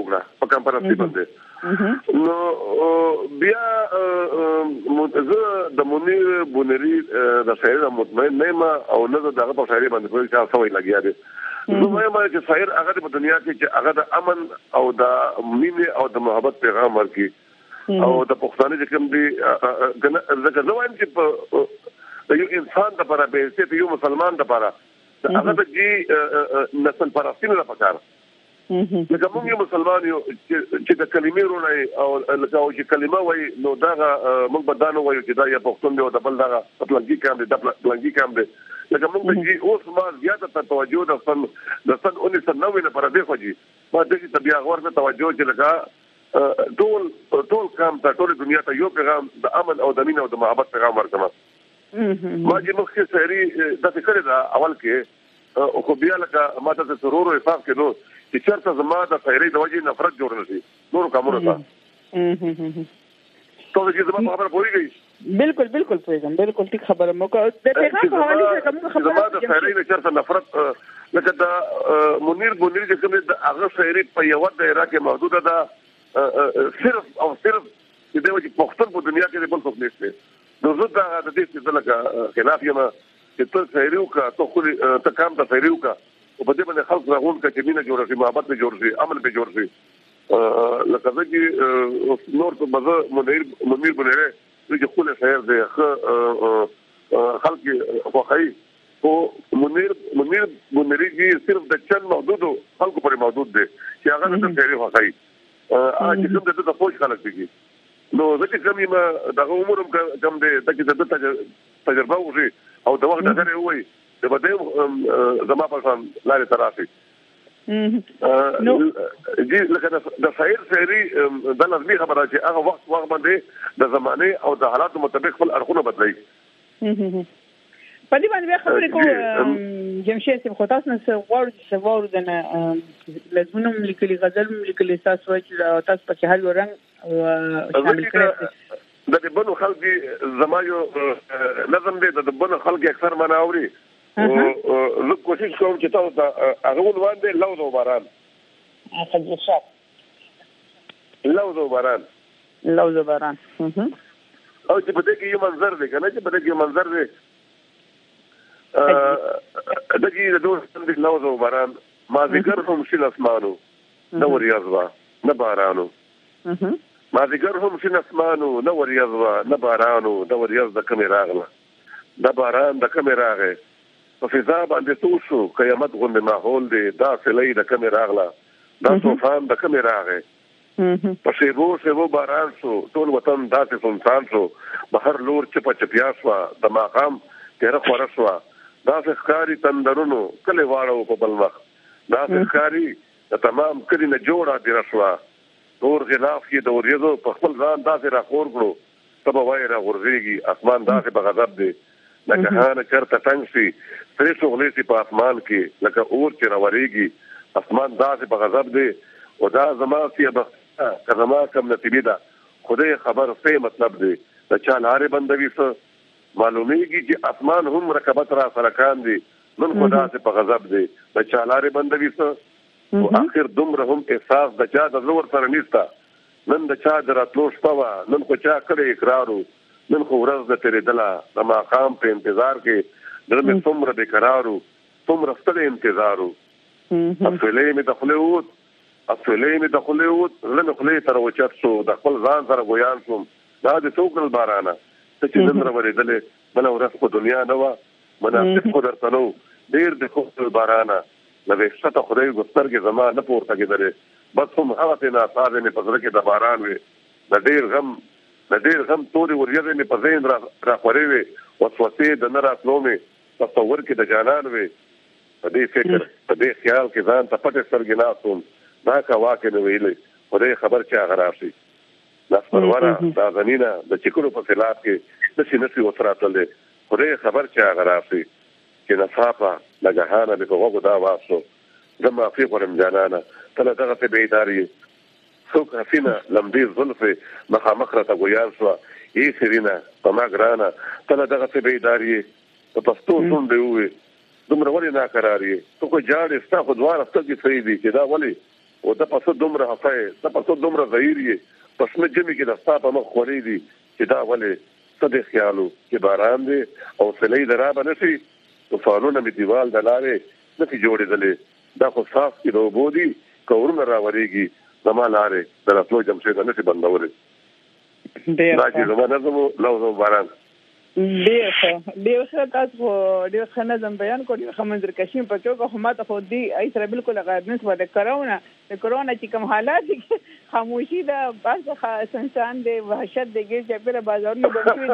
باندې نو بیا د منیر بونری د شهر مطمئن نه ما او نه دغه په شهر باندې کوئی څه سوي لګیا دي نو مې چې شاعر هغه په دنیا کې چې هغه د امن او د مینې او د محبت پیغام ورکړي او د پښتانه چې کوم دي ځکه زه وایم چې یو انسان د لپاره به چې یو مسلمان د لپاره هغه د نسل پرستۍ نه پکار لکه موږ یو مسلمان یو چې د کلمې رونه او لکه چې کلمه وای نو دا موږ بدانو وایو چې دا یا پښتون دی او د بل دا پلانګي کام دی د پلانګي کام دی لکه موږ چې اوس ما زیاته توجه د سن 1990 نه پر دې خوږي ما د دې بیا غوړه توجه چې لکه ټول کام ته ټول دنیا ته یو پیغام د امن او د مینې او د محبت پیغام ورکړم ما چې مخکې سری د فکر دا اول کې خو بیا لکه ما ته ضرورو حساب کې نو چې چرته زما د خیري د وجې نفرت جوړ نشي نور کومه تا ته چې زما خبره پوریږي بالکل پوهیږم بالکل ټیک خبره مو کو د پیغام په حواله سره کوم خبره زما د خیري نه چرته نفرت لکه د منیر چې کوم د هغه خیري په یو دایره کې محدوده ده صرف چې د وجې پښتون په دنیا کې بل څه نشته نو زه دا د دې څه لکه خلاف یم چې ته خیري وکړه ته خو ته کام ته خیري وکړه او په دې باندې خلک راغون چې مینه جوړ شي محبت به جوړ شي امن به جوړ شي لکه چې نور په مزه منیر بنره چې خپل خیر دی خلک خوخی او منیر بنری صرف د چن محدود خلکو پر محدود دي چې هغه د خیر خوخی چې کوم د پوښ خلک دي نو ځکه کومي ما دغه عمرم کم دي چې د تجربه وشي او د وخت غره وي د بده زما په شان لارې ترافي نو دي لکه د شاعري د لازمي خبره چې هغه وخت باندې د زمانه او د حالاتو مطابق خپل اړخونه بدلای په دې باندې خبرې کوم جمشید صاحب خو تاسو نه غواړو د لازمونو لیکلي غزل لیکلي تاسو چې تاسو په هر رنګ شامل کړئ د بنو خلک زمایو نظم دې د بنو خلک اکثر مناوري او زه کوشش کوم چې تاسو ته هغه ولوان دي لوز او باران خجشات لوز او باران او چې په دې کې یو منظر دی کنه چې په دې کې منظر دی دغه د دوه لوز او باران ما ذکر هم شین اسمانو نور یزوا نه بارانو ما ذکر هم شین اسمانو نور یزوا نه بارانو نور یز د کمه راغله د باران د کمه راغله په فضا باندې توشو قیامت غوندې ماحول دی دا سلې د کمه راغله دا طوفان د کمه راغله په شیبو باران شو ټول وطن داسې سنسان شو بهر لور چپیا شو د ماقام تیره خور شو داسې ښکاری تندرونو کله واړو په بل وخت داسې ښکاری د تمام کلی نه جوړه دی رسوا نور غلاف کې د اوریدو په خپل ځان داسې راخور کړو تبه وای را غورځيږي اسمان داسې په غضب دی لکه هانه چرته څنګه سي سره شغلې سي په اسمان کې لکه اور چې راوريږي اسمان داسې په غضب دی او دا زما سي به کزما کم نتیبه ده خدای خبر څه مطلب دی د چا لارې بندوي څه معلومیږي چې اسمان هم رکبت را سره کان دي نن خدا سي په غضب دی د چا لارې بندوي څه او اخر دومره هم احساس د چا د زور سره نيستا نن د چا دراتلو شپه نن خو چا کړي اقرارو نن خو ورځ د تیرې دلا د ماقام په انتظار کې درمه څومره بیقرارو څومره ستل انتظارو اصلې می دخلوت لن خلې تر وچت شو د خپل ځان سره ګویان شوم دا د څوکل بارانه چې نن راوړېدل بل ورځ په دنیا نه و مناسب قدرت نو ډېر د خپل بارانه نو څه خدای ګسترګې زما نه پورته کېدلې بس هم هغه ته نه ساده نه پزره کې د باران وي د ډیر غم توري وريده نه په ذهن را خوري وي وسوسه د نه راتلو مې تصور کې د جانان وي په دې فکر په دې خیال کې ځان ته پټه سرګ ناسوم دا کا واقع نه ویلې خدای خبر چا غراشي لاس پروره دا غنینا د چکرو په خلاف کې د سینې وسراتل خدای خبر چا غراشي چې نصافه لګهانه به وګو دا واسو زما في قرم جانانا تلا دغه په بیداری څوک حسینه لمدی زلفه مخامخره غویان شو یې سرینا په ما ګرانا تلا دغه په بیداری په پښتو څون دی وي دومره ولې ناقراری ته کو جاړې ستا خو دواره ستګي صحیح دي چې دا ولې او د پاسو دومره هفای د پاسو دومره ظاهري پس نه جمع کې د ستا په مخ خوري دي چې دا ولې صدې خیالو چې باران دی او سلې درابه نشي طوفانونه می دیوال د لارې نفي جوړېدلې دا خو صاف کې د وبودي کورونه راوريږي زما لارې د راتلو جمشید نشي بندولې دا چې زما نظم لوزو باران ډېر تاسو ډېر ښه نظم بیان کړی خو منظر کشیم په چوکه خو ماته خو دی ای سره بالکل غیر نسبت د کرونا چې کوم حالات دي خاموشي د بس انسان د وحشت د ګیر چې په بازارونو باندې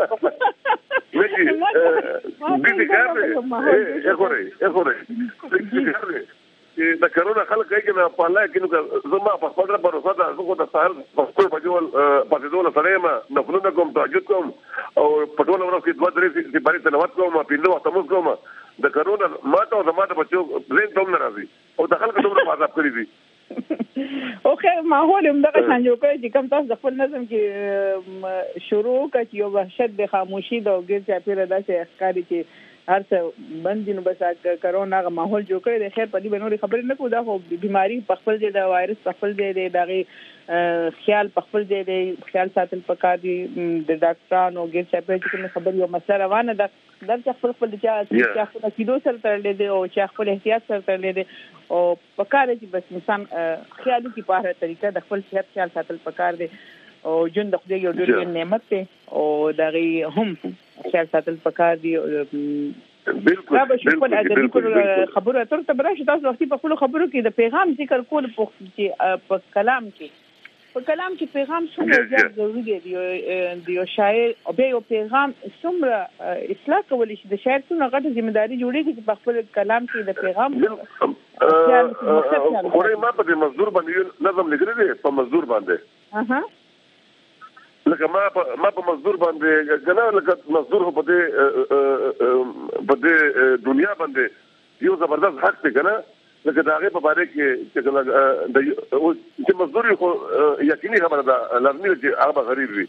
د کرونا خلک کوي چې په الله کې نو زما په خپل پروسه ده زه د سهار په خپل بجول په دې سره ما نفلونه کوم تهجد کوم او په ټول ورځ کې 2-3 چې باندې تلاوت کوم په نو وخت موږ کوم د کرونا ماته او زما د بچو زین ته نه راځي او د خلکو دومره عذاب کړی دي اوکه ماحول هم دغه څنګه کوي چې کوم تاسو د خپل نظم کې شروع کړي یو وحشت د خاموشي د وګړي چې پیره داسې ښکاری چې هر څه باندې نو بس کرونا غو ماحول جوړ کړی د خیر په دې بنوري خبرې نه کو دا خو بیماری په خپل ځای د وایرس په خپل ځای د دغه خیال په خپل ځای د خیال ساتل پکار دي د ډاکټرانو ګیر چې په کوم خبر یو مسله روانه ده د خپل چې خپل کیدو سره تړلې دي او چې خپل احتیاط سره تړلې دي او پکار دي بس انسان خیالي کی په هر طریقه د خپل صحت خیال ساتل پکار دي او جون د خدای یو ډېر نعمت ته او دغه هم خیال ساتل پکار دي بالکل خبره تر ته براشي تاسو وختي په خپل خبرو کې د پیغام ذکر کول په کلام کې پیغام څومره زیات ضروري دی یو شاعر او به یو پیغام څومره اصلاح کولی شي د شاعر څومره غټه ځمېداري جوړیږي چې په خپل کلام کې د پیغام خوري ما په مزدور باندې نظم لیکلی دی په مزدور باندې لکه ما په مزدور باندې کنه لکه مزدور په دې دنیا باندې یو زبردست حق دی کنه لکه دا هغه په باره کې چې مزدور خو یقیني خبره ده لازمي چې هغه غریب وي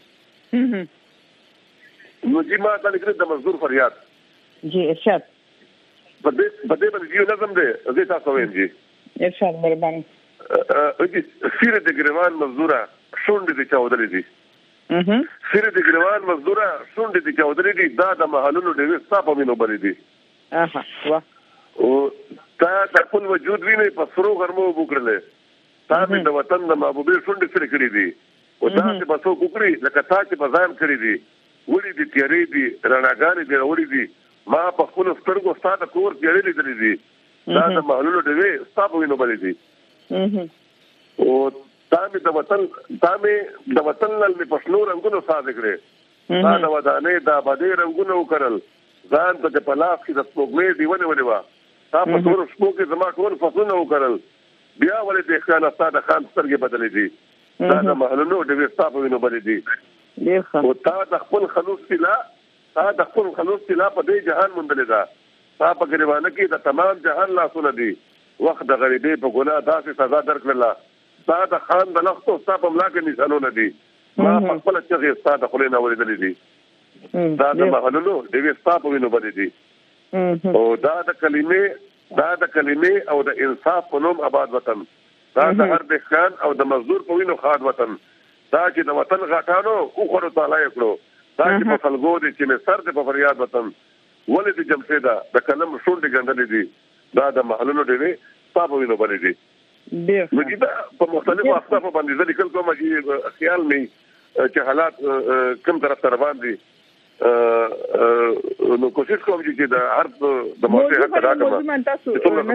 نو چې ما دا لیکل د مزدور فریاد جی ارشاد په دې باندې یو نظم دی زه تاسو وایم جی ارشاد مهرباني سیره د ګریوان مزدوره شونډې دي چاودلې دي سیره د ګریوان مزدوره شونډې دي چاودلې دي دا د محلونو ډېر صاحب مينو بلې دي او تا د خپل وجود ویني په سرو غرمو وګړلې تا د وطن د محبوبې شونډې سره کړې دي او دا چې بسو وګړي لکه تا چې بزان کړې دي وړي دي تیارې دي رڼاګانې دي وړي دي ما په خپل سترګو ستاسو کور تیارې لیدلې دي دا د محلونو ډېر صاحب مينو بلې دي او تامه د وطن نل می پښنو رنگونو ساده کړې دا د ودانې د آبادې رنگونو وکړل ځان ته په لاس کې د سپوږمۍ دیونه ونیوا تا په ټول شپو کې زما ټول فصلونه وکړل بیا ولې د خان استاد خان سترګې بدلې دي دا د محلونو د وستا په وینو بدلې دي او تا د خپل خلوص تلا په دې جهان مندلې ده تا په ګریوانه کې د تمام جهان لاسونه دي وخت د غریبې په ګناه داسې سزا درکړله تا د خان د لختو ستا په ملا کې نشانونه دي ما په خپل چغې ستا د خولې نه اورېدلې دي دا د محلونو د وستا په وینو بدلې دي او دا د کلمې او د انصاف په نوم آباد وطن دا د هر دهقان او د مزدور په وینو خاد وطن دا چې د وطن غاټانو او خورو تعالی کړو دا چې په فلګو دي چې سر د په فریاد وطن ولې د جمشیدا د کلم شونډې ګندلې دي دا د محلونو ډېرې صاحب وینو باندې دي نو چې په مختلفو اصنافو باندې ځکه کوم چې خیال می چې حالات کوم طرف ته روان دي نو کوشش کوم چې دا هر د موضوع حق ادا کړم تاسو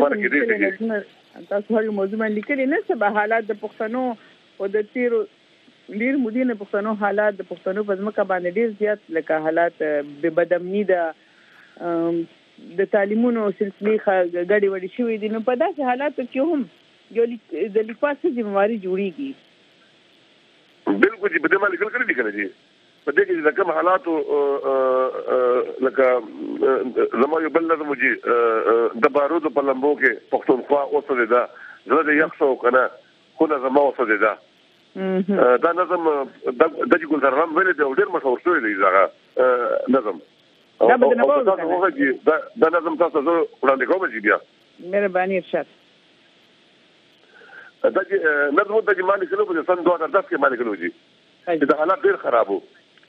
هر موضوع باندې لیکلي نه څه به حالات د پښتنو او د تیرو ډیر مدینه پښتنو حالات د پښتنو په ځمکه باندې ډیر زیات لکه حالات به بدامنی د تعلیمونو سلسله غړي وړي شوې دي. نو په داسې حالاتو کې هم یو د لیکوال څه ذمہواری جوړیږي. بالکل چې په دې باندې کړی دي کنه جی په دې کې د کوم حالاتو لکه زموږ یو بل نظم جی د بارودو په لمبو کې پښتونخوا اوسه ده زړه د یخ شو کنه خو زما اوسه ده دا نظم د ګلزارام ویل دی ډیر مشهور شوی دی دا نظم دا نظم تاسو وړاندې کوم چې بیا مهرباني ارشاد دا نظم د مالک له په سن 2010 کې مالک له جی دا حالات ډیر خراب وو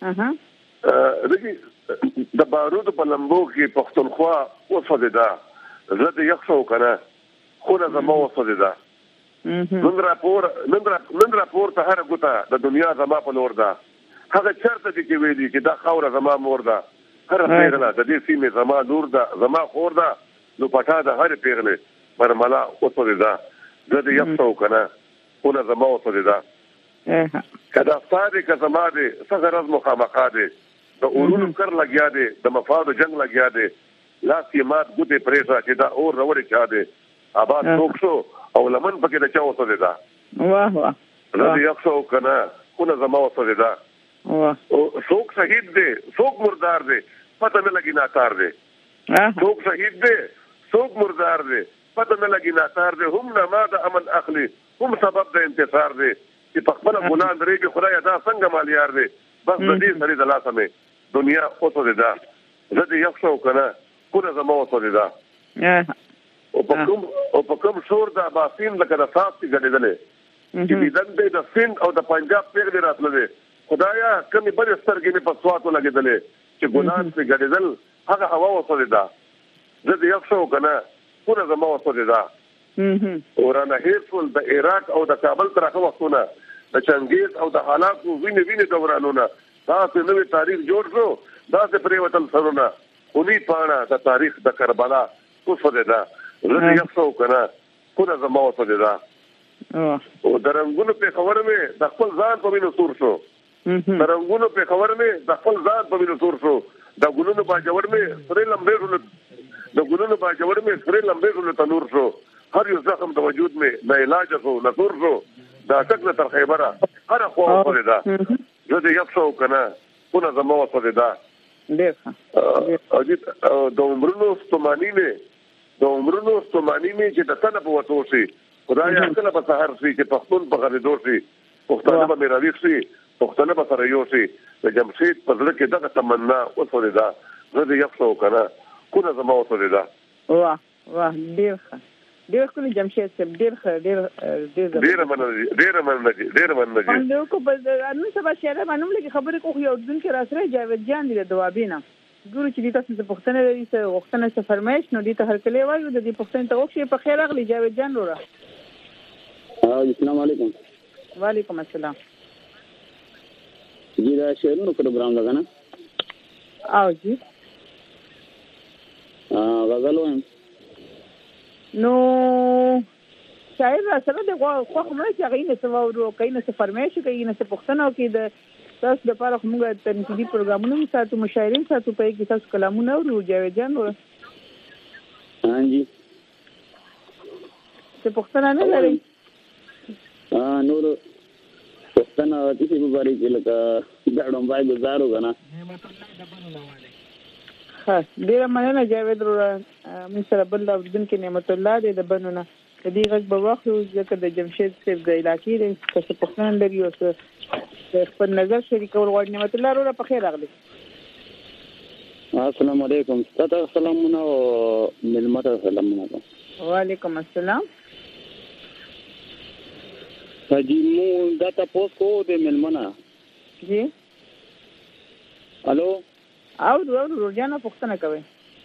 د بارود په لمبو کې پښتونخوا اوسه ده زړه د یخ شو کنه خو زما اوسه ده نن راپور ته هر ګوته د دنیا زما په لور ده هغه چرته چې ویلي چې دا خوره زما مور ده هر پیغله د دې سیمه زما لور ده زما خور ده نو پټا ده هر پیغله برملا اوسه ده د یو څو کنه خو زما اوسه ده کدا صادق زما ده څنګه راز مخامخه ده د اورونو کر لګیا ده د مفاد جنگ لګیا ده لاس یې مات ګوته پریسا چې دا اور وروړي چا ده آباد څوک شو او لمن پکې د چا اوسه ده واه واه د یو څو کنه خو زما اوسه ده څوک شهید دی څوک مردار دی پته نه لګی ناتار دی څوک شهید دی څوک مردار دی پته نه لګی ناتار دی هم نه ما د امن اخلي هم سبب د انتصار دی چې په خپل ګلان درې کې خدای دا څنګه ماليار دی بس د دې سړي د لاسه مې دنیا اوسه ده زه دې یو څو کنه خو زما اوسه ده او په کوم شور د باسین لکه د صاف کې غړېدلې چې دې د سند او د پنجاب پیغلې راتللې خدایا کمی بل سترګې په سواتو لګېدلې چې ګلان په غړېدل هغه هوا اوسه ده زه دې یو څو کنه خو زما اوسه ده ورانه هیڅول د عراق او د کابل تر هغه وختونه د چنګیز او د حالاتو وینې دورانونه دا څه نوې تاریخ جوړ شو دا څه پریوتل سرونه خونی پاڼه د تاریخ د کربلا اوسه ده زه یو څو کنه خو زما اوسه ده او درنګونو په خبره مې د خپل ځان په وینو سور شو درنګونو په خبره مې د خپل ځان په وینو سور شو د ګلونو په جوړ مې سره لمبې ټول تنور شو هر یو زخم د وجود مې نه علاج شو نه تور شو دا څنګه تر خیبره هر خو په ده زه دې یو څو کنه خو زما اوسه ده د عمرونو ستومانی مې چې د تنه په وته شي خدای کله په سحر شي چې پښتون په غریدو شي پښتانه به میراویخ شي پښتانه به سره یو شي د جمشید په ځل کې دغه تمنا اوسه ده زه دې یو څو کنه خو زما اوسه ده واه ډیر کله جمشید صاحب ډیر مننه نو کو په نن سبا شهره باندې لګي خبرې کوو یو دن کې راسره جاوید جان دی د دوابینا ګورو چې تاسو ته پښتنه لري څه وختونه څه فرمایش نو دي ته هر کله وایو د دې پښتنه ته وښه په خیر اغلی جاوید جان وره السلام علیکم وعلیکم السلام جی دا شعرونو پروګرام لگا نا او جی غزل وایم نو شاعر سره د خو مې چې غینه څه وورو کینه څه فرمایش کینه څه پښتنه کې د تاسو د پاره موږ تنقیدي پروګرامونه ساتو مشاعرین ساتو په کې تاسو کلامونه اورو جاوید جان ور ها جی څه پښتنه نه لري نور پښتنه د دې مبارک لکه دړم بای گزارو غنا ها ډیر مننه جاوید ور من سره بل اردن کې نعمت الله دې د بنونه د دې غږ به واخلو ځکه د جمشید صاحب د علاقې د څه پښتنه لري او خپل نظر شریکول غواړي نعمت الله ور په خیر راغلی السلام علیکم ستاسو سلامونه او ملمت سلامونه وعلیکم السلام حجی مو دا تاسو کو د ملمنه جی الو او روزانه پښتنه کوي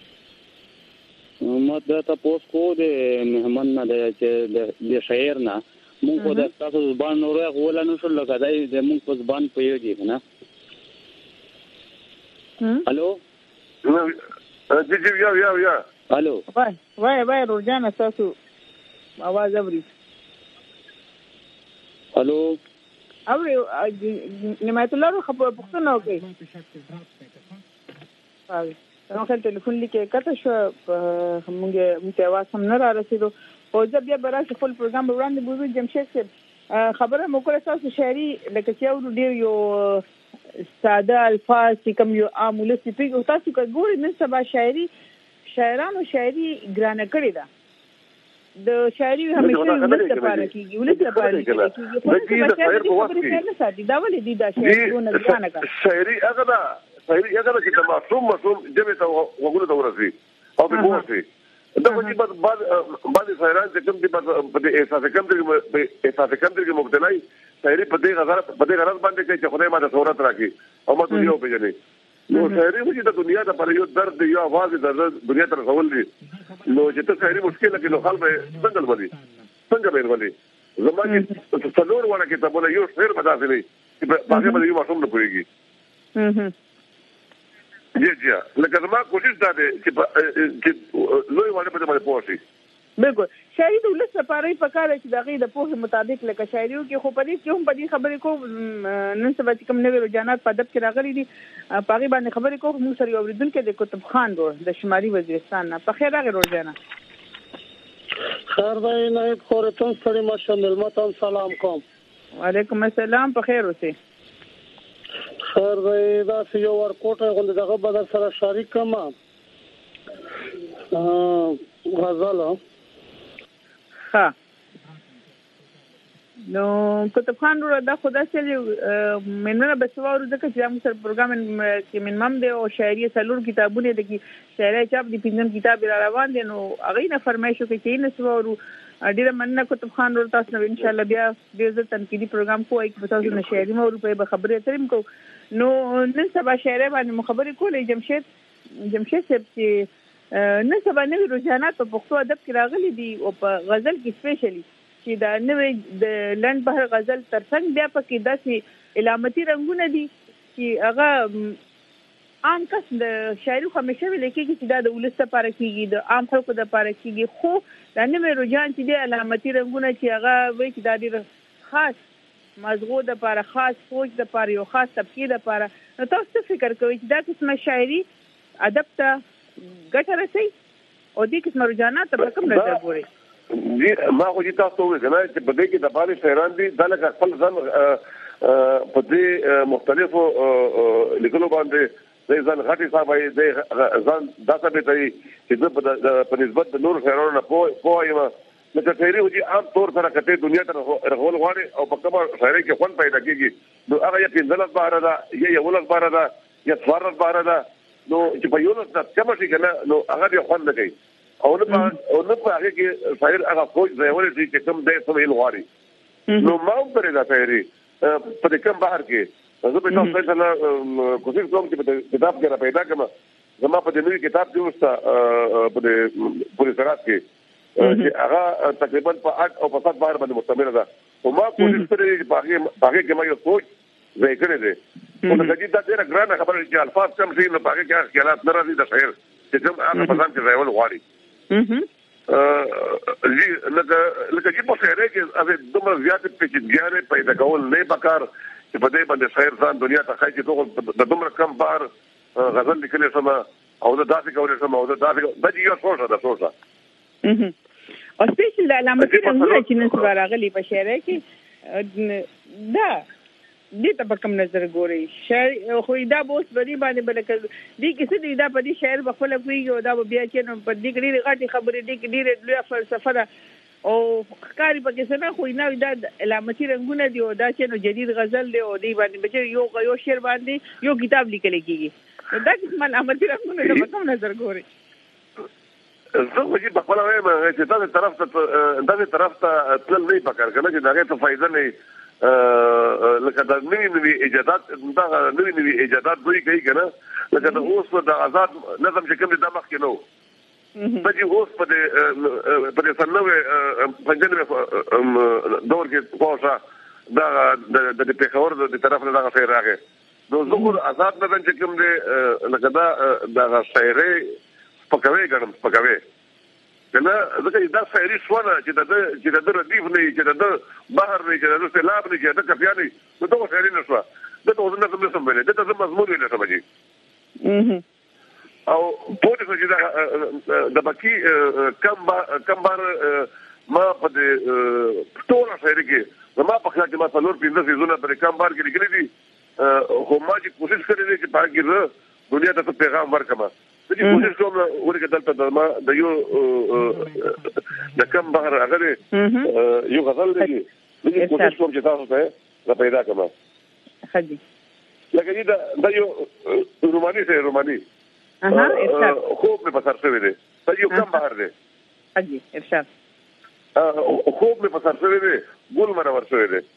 ما دا تاسو کو د مهمن نه د شاعر نه مونږ په تاسو زبان نور غولا نو شو لکه دای د مونږ په زبان پیږي کنه الو جی یا الو وای روزانه تاسو आवाज اوري الو اوري نمایت الله خبر پښتنه کوي نو خل ټلیفون لیکه کته شو مونږه आवाज هم نه را رسیدو او ځکه بیا براشه خپل پروګرام وړاندې بوزو جمشید صاحب خبره مو کړه تاسو شاعري لکه چې اورو ډیر یو ساده الفاظ کوم یو عام ولسی پیګو تاسو کوی نن سبا شاعرانو شاعري ګرانه کړی دا د شاعري همیشه ولست لپاره کیږي د شاعر په وخت کې نه ساتي دا ولې دي دا شاعرونه ګرانه کړي شاعري هغه چې د معصوم جبه ته وګړو ته ورسي او په واسي دا وځي بعد شاعران چې کوم دي په احساس کې مبتلا شاعري په دې غرض باندې کوي چې خدای ماته شهرت راکړي او ما دنیا وپیژني نو شاعري وځي د دنیا د پر یو درد یو आवाज د دنیا تر ټول دي نو چې ته شاعري مشکل کې نو خلک څنګه ولي زمانه څلور ونه کتابونه یو شعر بداسي نه چې باقي به یو معصوم نه پويږي جی لکه زما کوشش دا دی چې لوی وړه په دې پوښي بالکل شاعري د ولس لپاره په کار چې دغه د پوهه مطابق لکه شاعري کې خو په دې کې هم په دې خبرې کو نن سبا چې کوم نوې رجحانات په ادب کې راغلي دي پاغي باندې خبرې کو موږ سره اوریدونکو د کتب خان د شمالي وزیرستان نه په خیر راغی روزانه خیر دی نه خورتون سره ماشاءالله متام سلام کوم وعلیکم السلام په خیر اوسئ خیر دی دا یو ورکوټه غوند دغه بدل سره شریک کما غزل ها نو کتب خان ورو دا خدا سره مننه بسوارو ځکه چې موږ سره پروګرام کې منمم دی او شاعري سلور کتابونه دي شاعري چاپ دي پنځم کتاب را روان دي نو هغه نه فرمایشو کې چې نه سوارو ډیره مننه کتب خان ورو تاسو نو ان شاء الله بیا د تنقیدي پروګرام کوی چې تاسو نه شاعري مو په خبرې تریم کو نو نن سبا شاعري باندې مخبري کولې جمشید صاحب چې نن سبا نوې رجحانات په پښتو ادب کې راغلي دي او په غزل کې سپیشلی چې دا نوې د لند بهر غزل ترڅنګ بیا پکې داسې علامتي رنگونه دي چې هغه عام کس د شاعري همیشه ویل کېږي چې دا د ولس لپاره کېږي د عام خلکو لپاره کېږي خو دا نوې رجحان چې د علامتي رنگونه چې هغه وایي چې دا ډېر خاص مزغو د لپاره خاص فوج د لپاره یو خاص طبقه د لپاره نو تاسو فکر کوئ چې دا قسمه شاعري ادب ته ګټه رسي او دې قسم رجحانات په کوم نظر ګوري جی ما خو دې تاسو وې کنه چې په دې کې د باندې شاعران دي دا لکه خپل ځان په دې مختلفو لیکلو باندې ځان غټي صاحب یې ځان داسې به دی چې په نسبت د نور شاعرانو نه پوهه لکه شاعري وږي عام طور سره کته دنیا ته رغول غواړي او په کومه شاعري کې خوند پیدا کیږي نو هغه یې پنځلس بار ده یا ولس بار ده یا څوارلس بار ده نو چې په یو لس کم شي کنه نو هغه یې خوند نه کوي او نه په هغه کې شاعر هغه فوج دی ولې چې کوم دې سمې لغاري نو ما هم پرې دا شاعري په دې کوم بهر کې زه په تاسو سره کوشش کوم چې په کتاب کې را پیدا کړم زما په دې نوې کتاب کې وستا په دې پوری سرات کې چې هغه تقریبا په 8 او په 7 بار باندې مشتمل ده او ما کوشش کړی چې باقي کې ما یو سوچ ذکر دې او د دې د ډېر ګرانه خبره چې الفاظ کم شي نو باقي کې خیالات نه راځي د شعر چې کوم هغه په ځان کې ځایول غواړي لکه چې په شعر کې هغه دومره زیات پیچیدګي پیدا کول نه پکار چې په دې باندې شعر ځان دنیا ته خایي چې د دومره کم بار غزل لیکل سم او د داسې کولې سم او د داسې د یو سوچه او سپیشل د علامتي رنګونه چې نن سبا راغلي په شعر کې دا دې ته په کوم نظر ګوري شعر خو دا اوس بدی باندې بلکې دې کې څه دی دا په دې شعر بخله کوي او دا بیا چې نو په دې کې غټي خبرې دې کې ډېر لوی فلسفه ده او ښکاری په کې څه نه خو نه دا علامتي رنګونه دي او دا چې نو جدید غزل دی او دې باندې بچ یو شعر باندې یو کتاب لیکل کېږي دا قسم علامتي رنګونه په کوم نظر ګوري زه وځي په خپل وایم چې دا طرف ته تل نه پکار کنه چې داګه ته فائدہ نه لکه دا نوې ایجادات دا نوې ایجادات دوی کوي کنه لکه دا اوس د آزاد نظم چې کوم د مخ کې نو د دې اوس په سنوي پنځنوي دور کې پوښه دا د پیښور د طرف نه دا خیر راغی نو زه آزاد بدن چې کوم دی لکه دا شاعري پکوي ګڼم پکوي کنه ځکه دا شاعري سونه چې د ردیف نه چې د بحر نه چې د سیلاب نه چې د کفیا نه نو دا شاعري نه شو دا ټول نه کوم څه ویل دا مضمون نه سمجي او په دې چې دا باقي کم بار ما په ټول شاعري کې ما په خیال کې ما څلور 15 سيزونه پر کم بار کې لګري دي خو ما چې کوشش کړې دي چې باقي دنیا ته پیغام ورکړم چې کوشش کوم ورګه دلته د یو د کم بحر هغه یو غزل دی چې کوشش کوم چې تاسو ته پیدا کړم خدي لکه دا یو روماني خوب مې پسر شوی دی دا یو کم بحر دی خدي ارشاد خوب مې پسر شوی دی ګل منور شوی دی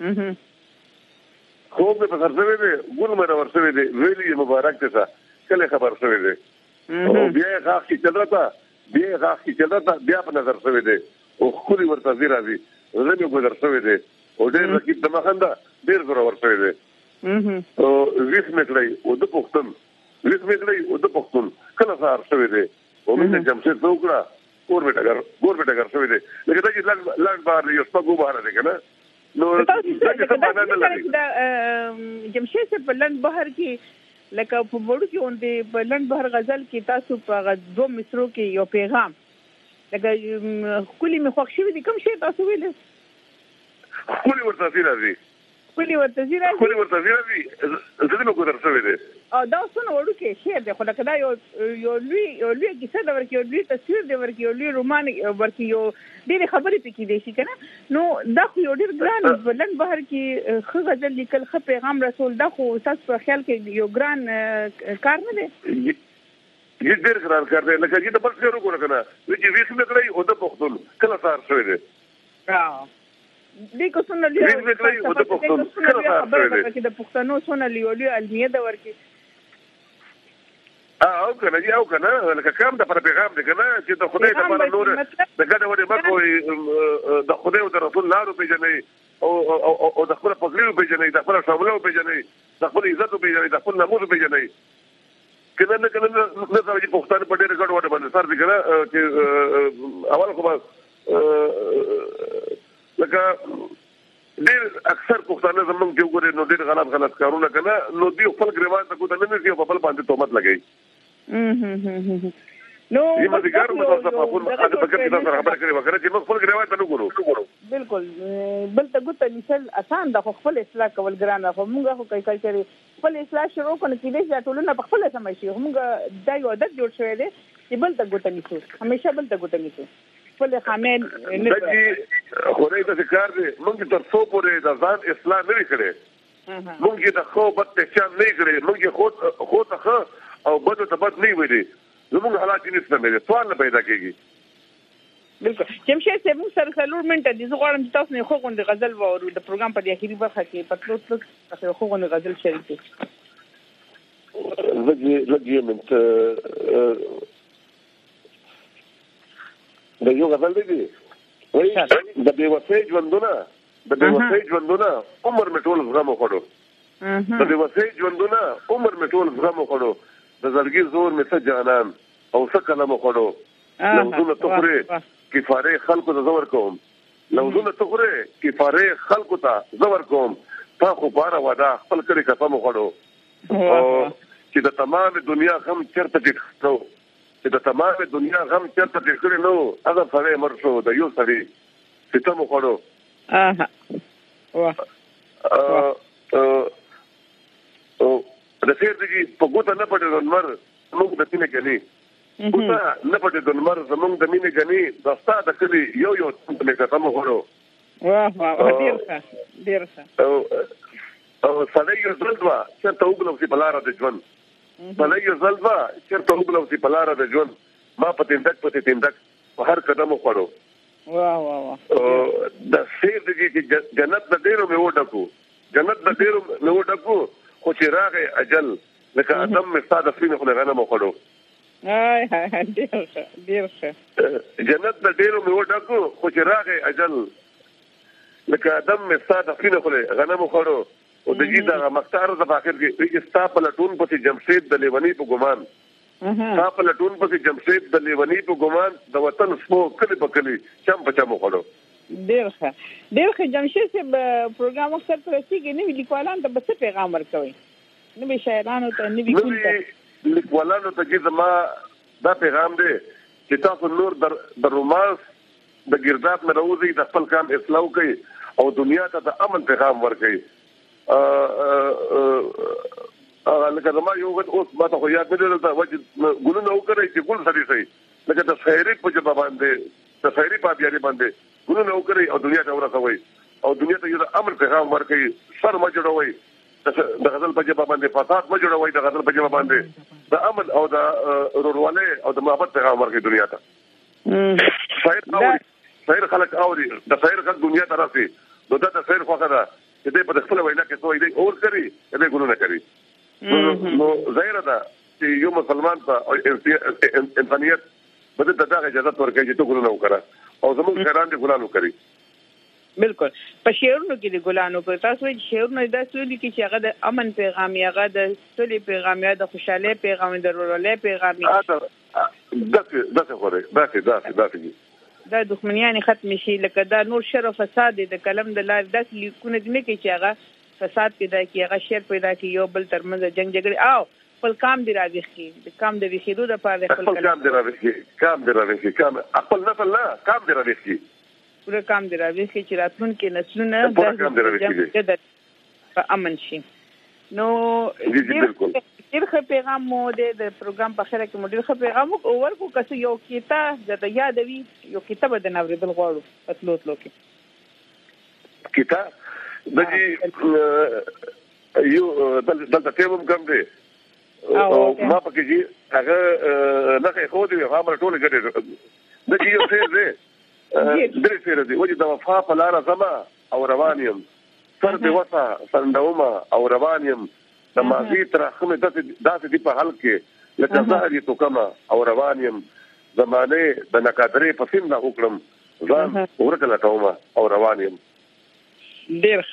خوب مې پسر شوی دی ګل منور شوی دی ویلي مبارک ته کله خبر شوی دی او بیا غاښ کې چلتا بیا په نظر شوی دی او خوري ورته زیرا دي زمي ګذر شوی دی او ډېر رقیب د مخنده ډېر زور ور شوی دی او ویس مې او د پښتون کله سار شوی دی او موږ جمشید څوکړه ګور بیٹا شوی دی لکه دا چې لاند بار یو سپګو بار دی کنه نو دا څه معنا نه لري جمشید په لاند بهر کې لکه په وړو کې اونته په لاند بهر غزل کې تاسو په دو مصرو کې یو پیغام لکه کلی می خوښ شوی دي کوم شی تاسو ویل کلی ورته راځي زه نو ګذر شوی دی او دا څونه وړو کې شعر دی خو لکه دا یو لوی کیسه دا ورکی یو لوی تصویر دی ورکی یو لوی رومان ورکی یو ډېر خبرې پکې دي شي کنه نو دا خو یو ډېر ګران بلند بهر کې خو غزل لیکل خو پیغام رسول دا خو تاسو په خیال کې یو ګران کار نه دی یی ډېر ګران کار دی لکه چې د بل څه وګورئ کنه چې ویس مې کړی او د پښتون کله سار شوی دی دیکھو سن لیو د پښتنو سن لیو علمیه دا ورکی او کنه لکه کوم د پر پیغام دی کنه چې د خدای د پر نور د ګډه وړي مکو د خدای او د رسول الله په جنې او د خپل پګړیو په جنې د خپل شاملو په جنې د خپل عزت په جنې د خپل ناموس په جنې کله نه چې پښتانه په ډېر ګډ وړي باندې سر دي کنه چې اول خو لکه ډېر اکثر پښتانه زمونږ کې وګوري نو ډېر غلط کارونه کنه نو دی خپل ګریوان ته کوته نه دی په خپل باندې تهمت لګي نو یمه ذکر مو تاسو په خپل هغه په کې تاسو خبره کړې وکړه چې موږ خپل ګریوان ته نه ګورو بالکل بل ته ګوت مثال آسان د خپل اصلاح کول ګرانه خو موږ خو کوي چې خپل اصلاح شروع کړو چې دې ټولنه په خپل سمای شي موږ دا یو عادت جوړ شوی دی چې بل ته ګوت نیسو همیشه بل ته ګوت نیسو خپل خامل نه خوري د ذکر دي موږ تر څو پورې د ځان اصلاح نه کړې موږ د خو بد پہچان نه کړې موږ خو ته او بد ته بد نه ویلي زموږ حالات نشته مې سوال نه پیدا کیږي بالکل جمشید صاحب موږ سره څلور منټه دي زه غواړم چې تاسو نه خو غونډه غزل وورو د پروګرام په اخیری برخه کې پټلوټ تاسو خو غونډه غزل شریک لګي منت د یو غزل دی وای د بیوسۍ ژوندونه عمر مې ټول زغم وکړو د بیوسۍ ژوندونه عمر مې ټول زغم وکړو د زړګي زور مې څه جانان او څه کلم وکړو لوزونه تخره کفاره خلکو ته زور کوم لوزونه تخره کفاره خلکو ته زور کوم تا خو بار ودا خپل کړي قسم وکړو چې د تمام دنیا غم چرته ټیټو چې د تمام دنیا غم چرته ټیټ کړي نو هغه سره مرشو د یو سړي چې ته مو خړو د سیر دي په ګوته نه پټه دنمر موږ د تینه کني ګوته نه پټه دنمر زموږ د مینې کني دستا د کلی یو څه قسم خړو ډیر ښه او سړی یو ځلوا چې ته وګلو چې بلاره د ژوند بلای زلوا چرته وګلو چې پلاره د ژوند ما پته تندک په هر قدم خوړو واه د سیر دي چې جنت د ډیرو مې وډکو خو چې راغی اجل لکه ادم مې ساده فين خو غنم خوړو ډیر ښه جنت د ډیرو مې وډکو خو چې راغی اجل لکه ادم مې ساده فين خو غنم خوړو او د دې د مختار د اخر کې استا پلټون په جمشید د لیونی په ګمان تا پلټون په جمشید د لیونی په ګمان د وطن سپو کلی په کلی چم په چم خړو ډېر ښه جمشید صاحب پروګرام اکثر پرسیږي نو لیکوالان ته بس پیغام ورکوي نو شاعرانو ته نو لیکوالانو ته چې زما دا پیغام دی چې تاسو نور د رومانس د ګرداب نه راوځي د خپل کام اصلاح کوي او دنیا ته د امن پیغام ورکوي لکه زما یو وخت اوس ما ته خو یاد نه درته وجه ګلونه وکړي چې ګل سړي شي لکه د شاعري په جبه باندې د شاعري په بیان باندې ګلونه وکړي او دنیا ته ورسوي او دنیا ته یو امن پیغام ورکوي سر ما جوړوي د غزل په جبه باندې فساد ما جوړوي د غزل په جبه باندې د امن او د رورواله او د محبت پیغام ورکوي دنیا ته شاعر خلک اوري د شاعر خلک دنیا ته راسي نو دا د شاعر خوخه ده چې دې په خپل وینا کې څو دې اور کوي دې ګلونه کوي نو ظاهر ده چې یو مسلمان ته انسانیت بده دغه اجازه ورکړي چې ته ګلونه وکړه او زموږ شاعران دې ګلونه کوي بالکل په شعرونو کې د ګلانو په تاسو چې شعرونه د سولې کې چې هغه د امن پیغام یا هغه د سولې پیغام یا د خوشاله پیغام د ورولې پیغام دا دښمنیان ختم شي لکه دا نور شر او فساد د کلم د لار د لیکونه د نه کې چې هغه فساد پیدا کی هغه شر پیدا کی یو بل ترمنځ جنگ جګړه او خپل کام دی راويخ کی د کام د ویخېدو د پاره خپل کام دی راويخ کی کام خپل نسل نه کام دی راويخ کی پوره کام دی راوي چې راتلونکي نسلونه د امن شي نو ډېر ښه پیغام مو د پروګرام په خیره کې مو ډېر ښه پیغام ورکو کسه یو کیته د یادوي یو کتاب د نوریدل غواړو پتلوت لوکي کتاب دغه یو دلته ټیمم کوم دی ما پکې جی هغه نه خو دې خبره ټوله کړې دغه یو څه دی درې سره دي وجه د وفا په لار زما او روان یم سر دې وسه سندوما او روان یم د ماضي تر خمه داسې دی په حل کې لکه زهر یې تو کما او روان یم زمانه د نقادرې په سیم نه وکړم ځان ورته لټوم او روان یم ډېر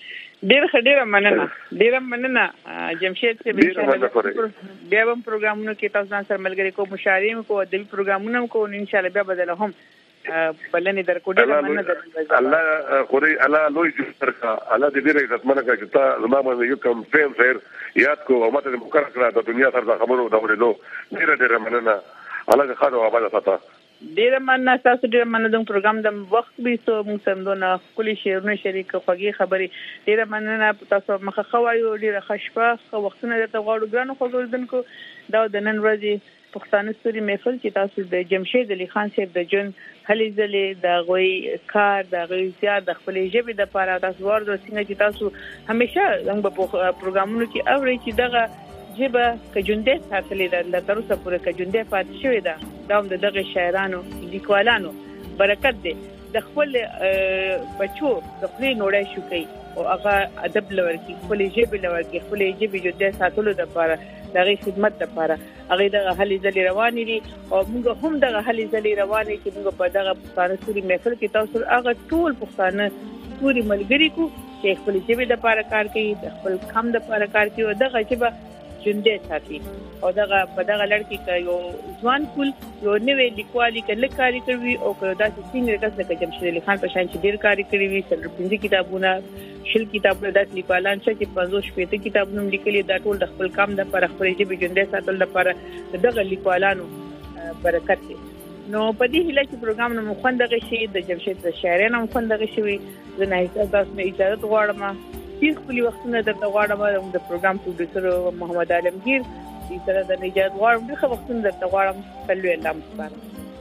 ښه ډېر مننه جمشید صاحب بیا هم پروګرامونو کې تاسو ځان سره ملګری کو مشاریم کو ادبي پروګرامونه کو ان شاء الله بیا بدل هم بلنې درکو ډېر مننه الله خوري الله لوی درکا الله دې ډېر عزت منکه چې تا زما باندې یو کم فیم خیر یاد کو او ماته مقرر کړه د دنیا سره خبرو دا ورېدو ډېر مننه الله خاطر او آباد ساته ډېر مننه تاسو ډېر مننه د پروګرام د وخت به سو موږ سمونه کلی شعرونه شریک خوږی خبري ډېر مننه تاسو مخه خوایو ډېر خشپه وختونه د غواړو ګرانو خوږدونکو دا د نن ورځې پښتانه ستوري محفل چې تاسو د جمشید علي خان صاحب د جون هلي زلي د غوي کار د غوي زیات د خپل ژبې د لپاره تاسو ورته څنګه چې تاسو همیشه زموږ په پروګرامونو کې اوري چې دغه جبه کجونده ساتلې ده د تر اوسه پورې کجونده پات شوې ده دا دغه شاعرانو لیکوالانو برکت ده د خپل بچو د خپل نوړې شو کوي او هغه ادب لور کې خپل ژبې لور کې خپل ژبې جوړه ساتلو د لپاره دغه خدمت لپاره هغه د هلي ځلې روانې دي او موږ هم د هلي ځلې روانې چې موږ په دغه پښتانه سوري محفل کې تاسو هغه ټول پښتانه سوري ملګری کو چې خپل ژبې د لپاره کار کوي د خپل کم د لپاره کار کوي او دغه ژبه ژوندۍ ساتي او دغه په دغه لړ کې یو ځوان کول یو نوې لیکوالي کله کاری کوي او دا څنګه کس لکه جمشید علي خان په شان چې ډیر کاری کوي سره 15 کتابونه شل کتابونه د لیکوالان چې 550 کتابونه لیکلي دا ټول د خپل کام د پر خپل ژبه ژوندۍ ساتل لپاره دغه لیکوالانو برکت دی نو په دې هله چې پروګرام نو خوندغه شي د جمشید د شاعرانو خوندغه شي زه نه تاسو نه اجازه غواړم چې خپل وختونه د غواړم د پروګرام پروډوسر محمد عالمگیر دې سره د اجازه غواړم د وختونه د غواړم په لوی لام سپارم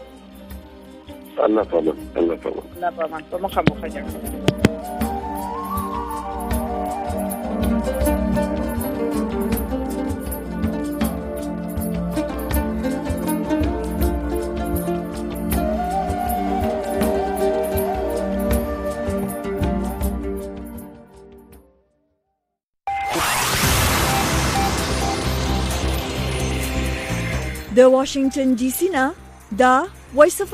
الله پامان په مخه جوړ د واشنگټن ډي سي نه دا وایس